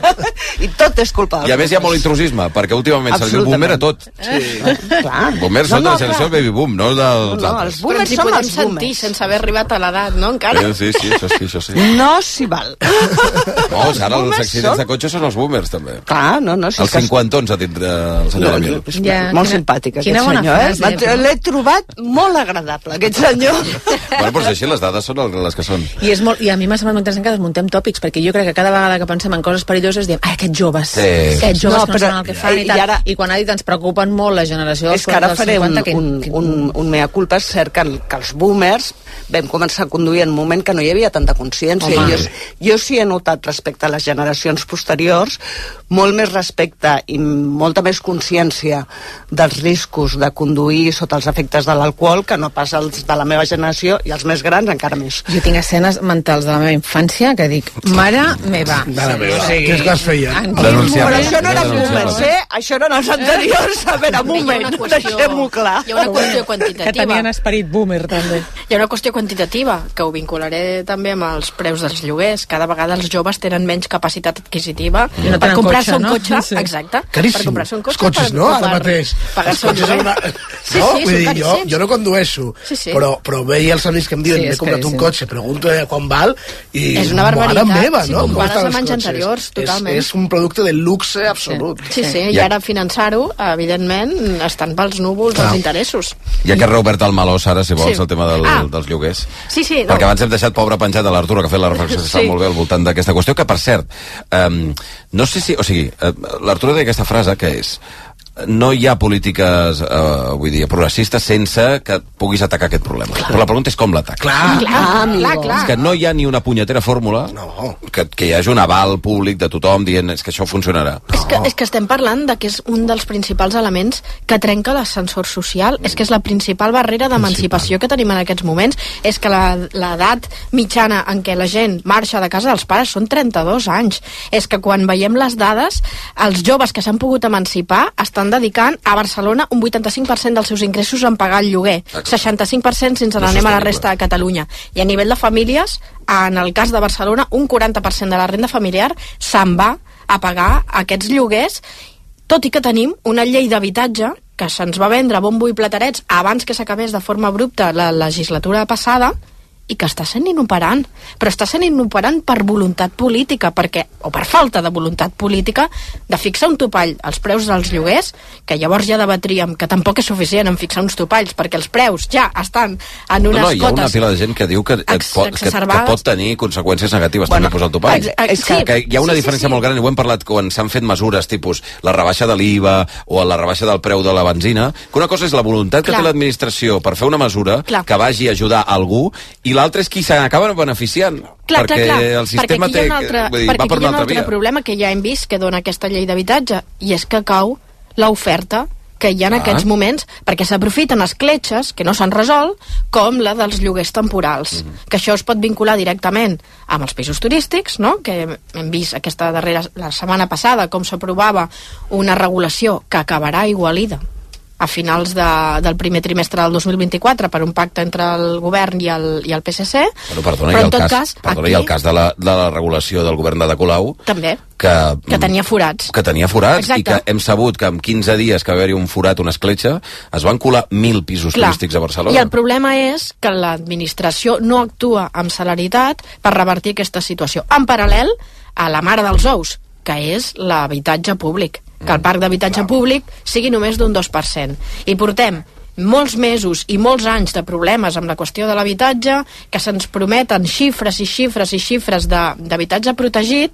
i tot és culpa dels I a més hi ha molt intrusisme, perquè últimament se'ls diu boomer a tot. Sí. Clar. Boomers No, són no, de la generació clar. baby boom, no dels No, no, altres. els boomers Però són podem els sentir boomers. sense haver arribat a l'edat, no, encara? Eh, Sí, sí, això sí, això sí. No s'hi val. No, ara els boomers accidents són- de cotxe són els boomers, també. Clar, no, no. Si Els és que- cinquantons ha dit eh, el senyor Damià. És ja, molt quina- simpàtic quina aquest bona senyor, frase, eh? però- L'he trobat molt agradable, aquest senyor. Bueno, però és així, les dades són el- les que són. I, és molt, I a mi m'ha semblat molt interessant que desmuntem tòpics, perquè jo crec que cada vegada que pensem en coses perilloses diem, ai, aquests joves, Sí. aquests joves No, que no però- saben el que fan i, i tal. ara- I quan ha dit ens preocupen molt la generació dels És que ara dels faré un, cinquanta, que, un, que, un, un mea culpa. És cert que, que els boomers vam començar a conduir en un moment que no hi havia tanta consciència. Home. Jo, jo sí he notat respecte a les generacions posteriors molt més respecte i molta més consciència dels riscos de conduir sota els efectes de l'alcohol que no pas els de la meva generació i els més grans encara més. Jo tinc escenes mentals de la meva infància que dic, mare meva. Mare meva, O sigui, què és que es feia? en Denunciar. Però això no eren Denunciar. boomers, eh? Això eren els anteriors. A veure, un Hi ha una moment, qüestió- deixem-ho clar. Hi ha una qüestió Que quantitativa. tenien esperit boomer, també. Hi ha una qüestió quantitativa, que ho vincularé també amb els preus dels lloguers. Cada vegada els joves tenen menys capacitat adquisitiva I no per tenen comprar-se cotxe, un no? cotxe. Sí. Exacte. Caríssim. Per comprar-se un Els cotxe. cotxes, per, no? Ara per mateix. pagar-se Els un cotxes són lloguer. una... Sí, no? sí, Vull són dir, jo, caríssims. jo no condueixo, Sí, sí. però, però veia els amics que em diuen Sí, m'he és comprat un caríssim. cotxe, pregunto eh, quan val i És una barbaritat, mare meva, si no? Com compares estan amb els anys cotxes? anteriors, totalment. És, és un producte de luxe absolut. Sí, sí, i Ja. ara finançar-ho, evidentment, estan pels núvols Clar. els interessos. Ja que has reobert el meló, Sara, si vols, Sí. el tema del, Ah. dels lloguers. Sí, sí, no. Perquè abans hem deixat pobre penjat a l'Arturo, que ha fet la reflexió que Sí. està molt bé al voltant d'aquesta qüestió, que per cert, um, no sé si... O sigui, uh, l'Arturo deia aquesta frase que és no hi ha polítiques, eh, vull dir, progressistes sense que puguis atacar aquest problema. Clar. Però la pregunta és com l'ataques. Clar, Clar, clar, clar. És que no hi ha ni una punyetera fórmula no. que, que hi hagi un aval públic de tothom dient és que això funcionarà. És que, és que estem parlant de que és un dels principals elements que trenca l'ascensor social. És que és la principal barrera d'emancipació que tenim en aquests moments. És que la- l'edat mitjana en què la gent marxa de casa dels pares són trenta-dos anys. És que quan veiem les dades, els joves que s'han pogut emancipar estan dedicant a Barcelona un vuitanta-cinc per cent dels seus ingressos en pagar el lloguer, seixanta-cinc per cent si ens No n'anem a la sostenible. resta de Catalunya. I a nivell de famílies, en el cas de Barcelona, un quaranta per cent de la renda familiar se'n va a pagar aquests lloguers, tot i que tenim una llei d'habitatge que se'ns va vendre a bombo i platerets abans que s'acabés de forma abrupta la legislatura passada i que està sent inoperant, però està sent inoperant per voluntat política, perquè, o per falta de voluntat política, de fixar un topall als preus dels lloguers, que llavors ja debatríem que tampoc és suficient en fixar uns topalls, perquè els preus ja estan en unes no, no, hi ha una cotes pila de gent que diu que, et pot, que, que exacerbades. pot tenir conseqüències negatives Bueno, també posar el topall. ex- ex- És que, sí, que hi ha una sí, sí, diferència sí. molt gran, i ho hem parlat quan s'han fet mesures tipus la rebaixa de l'I V A o la rebaixa del preu de la benzina, que una cosa és la voluntat que Clar. té l'administració per fer una mesura Clar. que vagi a ajudar a algú, i l'altre és qui s'acaba beneficiant. Clar, perquè clar, clar. el sistema perquè aquí hi té, ha un altre, vull dir, perquè va per aquí hi ha una un altra altre via. problema que ja hem vist que dona aquesta llei d'habitatge, i és que cau l'oferta que hi ha en Ah. aquests moments, perquè s'aprofiten escletxes que no s'han resolt, com la dels lloguers temporals, mm. que això es pot vincular directament amb els pisos turístics, no? Que hem vist aquesta darrera, la setmana passada, com s'aprovava una regulació que acabarà a Igualida a finals de, del primer trimestre del dos mil vint-i-quatre per un pacte entre el govern i el, i el P S C. Bueno, perdona, però i en el tot cas, cas, perdona, aquí i el cas de la, de la regulació del govern d'Ada Colau, també, que, que tenia forats. que tenia forats, Exacte. i que hem sabut que en quinze dies que va haver-hi un forat, una escletxa, es van colar mil pisos Clar. turístics a Barcelona. I el problema és que l'administració no actua amb celeritat per revertir aquesta situació. En paral·lel a la mare dels ous, que és l'habitatge públic. Que el parc d'habitatge públic sigui només d'un dos per cent. I portem molts mesos i molts anys de problemes amb la qüestió de l'habitatge, que se'ns prometen xifres i xifres i xifres de- d'habitatge protegit,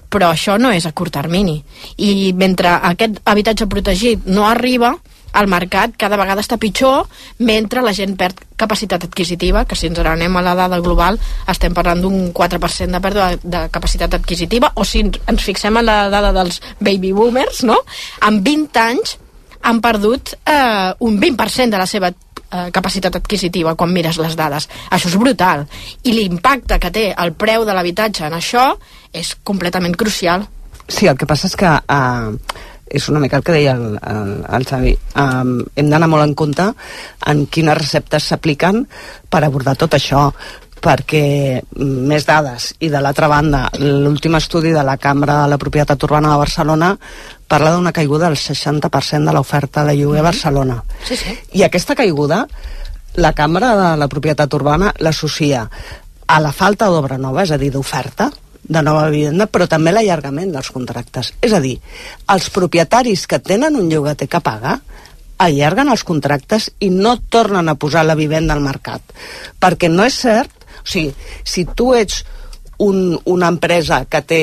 però això no és a curt termini. I mentre aquest habitatge protegit no arriba, el mercat cada vegada està pitjor, mentre la gent perd capacitat adquisitiva, que si ens anem a la dada global estem parlant d'un quatre per cent de pèrdua de capacitat adquisitiva, o si ens fixem en la dada dels baby boomers, no? En vint anys han perdut eh, un vint per cent de la seva eh, capacitat adquisitiva quan mires les dades. Això és brutal. I l'impacte que té el preu de l'habitatge en això és completament crucial. Sí, el que passa és que eh, és una mica el que deia el, el, el Xavi. Um, hem d'anar molt en compte en quines receptes s'apliquen per abordar tot això, perquè més dades. I de l'altra banda, l'últim estudi de la Cambra de la Propietat Urbana de Barcelona parla d'una caiguda del seixanta per cent de l'oferta de lloguer a Barcelona. Sí, sí. I aquesta caiguda, la Cambra de la Propietat Urbana l'associa a la falta d'obra nova, és a dir, d'oferta de nova vivenda, però també l'allargament dels contractes. És a dir, els propietaris que tenen un llogater que paga allarguen els contractes i no tornen a posar la vivenda al mercat. Perquè no és cert, o sigui, si tu ets un, una empresa que té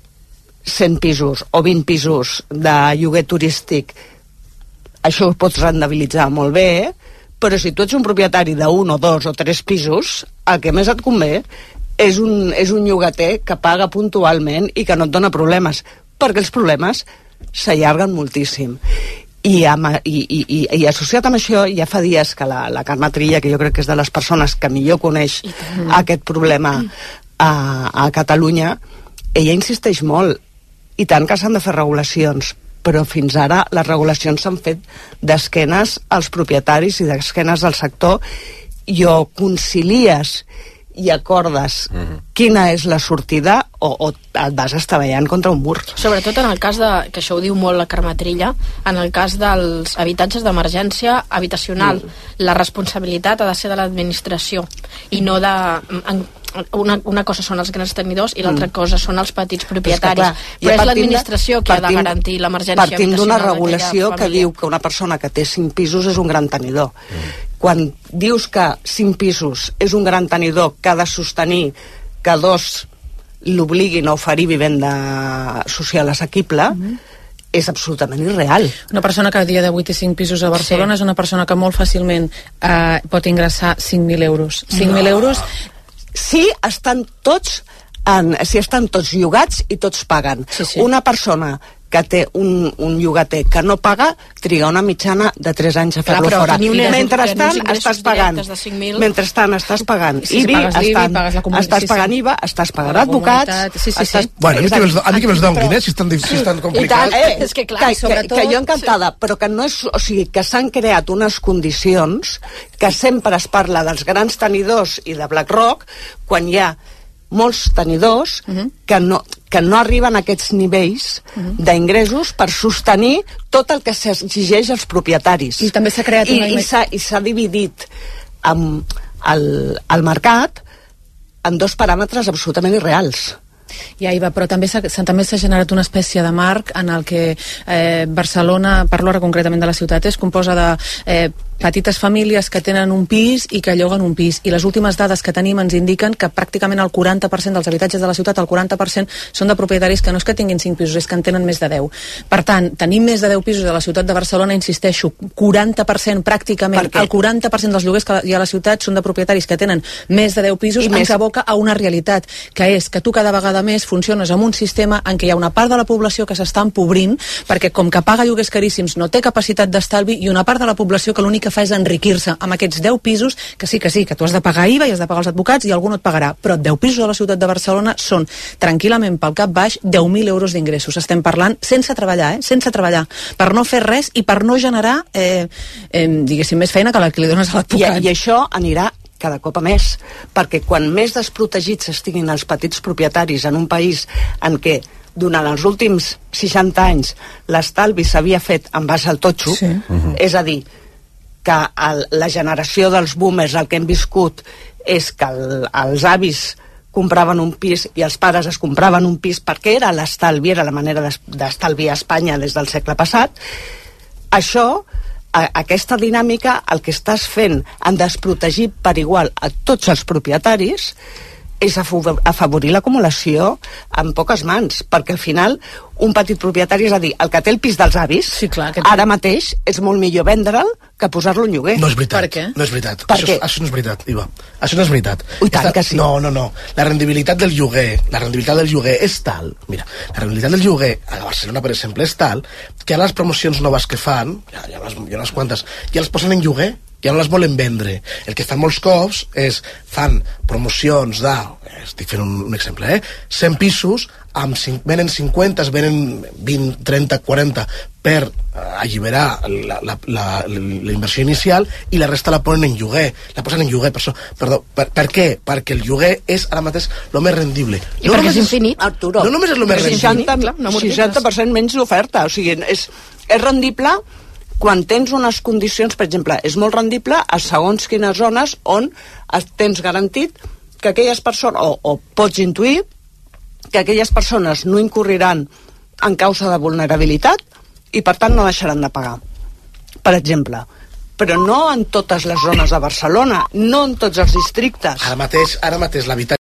cent pisos o vint pisos de lloguer turístic, això ho pots rendibilitzar molt bé, però si tu ets un propietari d'un o dos o tres pisos, el que més et convé és un, és un llogater que paga puntualment i que no et dona problemes, perquè els problemes s'allarguen moltíssim. I, amb, i, i, i, i associat amb això, ja fa dies que la, la Carme Trilla, que jo crec que és de les persones que millor coneix mm. aquest problema a, a Catalunya, ella insisteix molt, i tant que s'han de fer regulacions, però fins ara les regulacions s'han fet d'esquenes als propietaris i d'esquenes al sector, i o concilies i acordes mm-hmm. quina és la sortida o, o et vas estavellant contra un mur. Sobretot en el cas de, que això ho diu molt la Carme Trilla, en el cas dels habitatges d'emergència habitacional, mm. la responsabilitat ha de ser de l'administració i no de... En, una, una cosa són els grans tenidors i l'altra mm. cosa són els petits propietaris. Però, clar, però és l'administració qui partim, ha de garantir l'emergència habitacional. Partim d'una regulació que diu que una persona que té cinc pisos és un gran tenidor. Mm. Quan dius que cinc pisos és un gran tenidor que ha de sostenir que dos l'obliguin a oferir vivenda social assequible, mm. és absolutament irreal. Una persona que a dia d'avui té cinc pisos a Barcelona sí. és una persona que molt fàcilment eh, pot ingressar cinc mil euros. cinc mil no. euros... Si estan tots en, si estan tots llogats i tots paguen. Sí, sí. Una persona que té un, un llogater que no paga triga una mitjana de tres anys a fer-lo fora. Mentrestant estàs pagant mentrestant estàs pagant I B I, estàs pagant I V A, estàs pagant advocats. Sí, sí, sí. Bueno, a mi que me'ls donguin, eh, si estan, si estan complicats. Eh, és que, clar, que, sobretot... que, que jo encantada, però que no és... O sigui, que s'han creat unes condicions que sempre es parla dels grans tenidors i de BlackRock, quan hi ha molts tenidors uh-huh. que, no, que no arriben a aquests nivells uh-huh. d'ingressos per sostenir tot el que s'exigeix als propietaris. I també s'ha creat una... I, i, s'ha, i s'ha dividit amb el, el mercat en dos paràmetres absolutament irreals. Ja hi va, però també s'ha, també s'ha generat una espècie de marc en el que eh, Barcelona, parlo ara concretament de la ciutat, es composa de eh, petites famílies que tenen un pis i que lloguen un pis, i les últimes dades que tenim ens indiquen que pràcticament el quaranta per cent dels habitatges de la ciutat, el quaranta per cent són de propietaris que no és que tinguin cinc pisos, és que en tenen més de deu. Per tant, tenim més de deu pisos a la ciutat de Barcelona, insisteixo, quaranta per cent pràcticament, el quaranta per cent dels lloguers que hi ha a la ciutat són de propietaris que tenen més de deu pisos, i ens aboca a una realitat, que és que tu cada vegada més funciones amb un sistema en què hi ha una part de la població que s'està empobrint, perquè com que paga lloguers caríssims no té capacitat d'estalvi, i una part de la població que l'únic que fa és enriquir-se amb aquests deu pisos, que sí que sí, que tu has de pagar I V A i has de pagar els advocats i algú no et pagarà, però deu pisos a la ciutat de Barcelona són tranquil·lament pel cap baix deu mil euros d'ingressos. Estem parlant sense treballar, eh? sense treballar, per no fer res i per no generar eh, eh, diguéssim, més feina que la que li dones a l'advocat. I, I això anirà cada cop a més, perquè quan més desprotegits estiguin els petits propietaris en un país en què durant els últims seixanta anys l'estalvi s'havia fet en base al totxo, sí. uh-huh. és a dir, que el, la generació dels boomers, el que hem viscut és que el, els avis compraven un pis i els pares es compraven un pis perquè era l'estalvi, era la manera d'estalviar a Espanya des del segle passat. Això, a, aquesta dinàmica, el que estàs fent en desprotegir per igual a tots els propietaris, és afavorir l'acumulació en poques mans, perquè al final un petit propietari, és a dir, el que té el pis dels avis, sí, clar, que ara mateix és molt millor vendre'l que posar-lo en lloguer. No és veritat. Per què? No és veritat. Per això, què? això no és veritat, Iva. Això no és veritat. Ui, tant que sí. No, no, no. La rendibilitat del lloguer, la rendibilitat del lloguer és tal, mira, la rendibilitat del lloguer a Barcelona, per exemple, és tal que ara les promocions noves que fan, ja, ja, unes, ja unes quantes, ja les posen en lloguer, ja no les volen vendre. El que fan molts cops és, fan promocions de, estic fent un, un exemple, eh? cent pisos, amb cinc, venen cinquanta, es venen vint, trenta, quaranta per eh, alliberar la, la, la, la inversió inicial i la resta la ponen en lloguer. La posen en lloguer, per això. Perdó, per, per què? Perquè el lloguer és ara mateix el més rendible. I no perquè és infinit. Arturo, no només és el més rendible. seixanta per cent menys d'oferta. O sigui, és, és rendible quan tens unes condicions, per exemple, és molt rendible a segons quines zones on tens garantit que aquelles persones, o, o pots intuir que aquelles persones no incorriran en causa de vulnerabilitat i per tant no deixaran de pagar, per exemple. Però no en totes les zones de Barcelona, no en tots els districtes. Ara mateix, ara mateix l'habitatge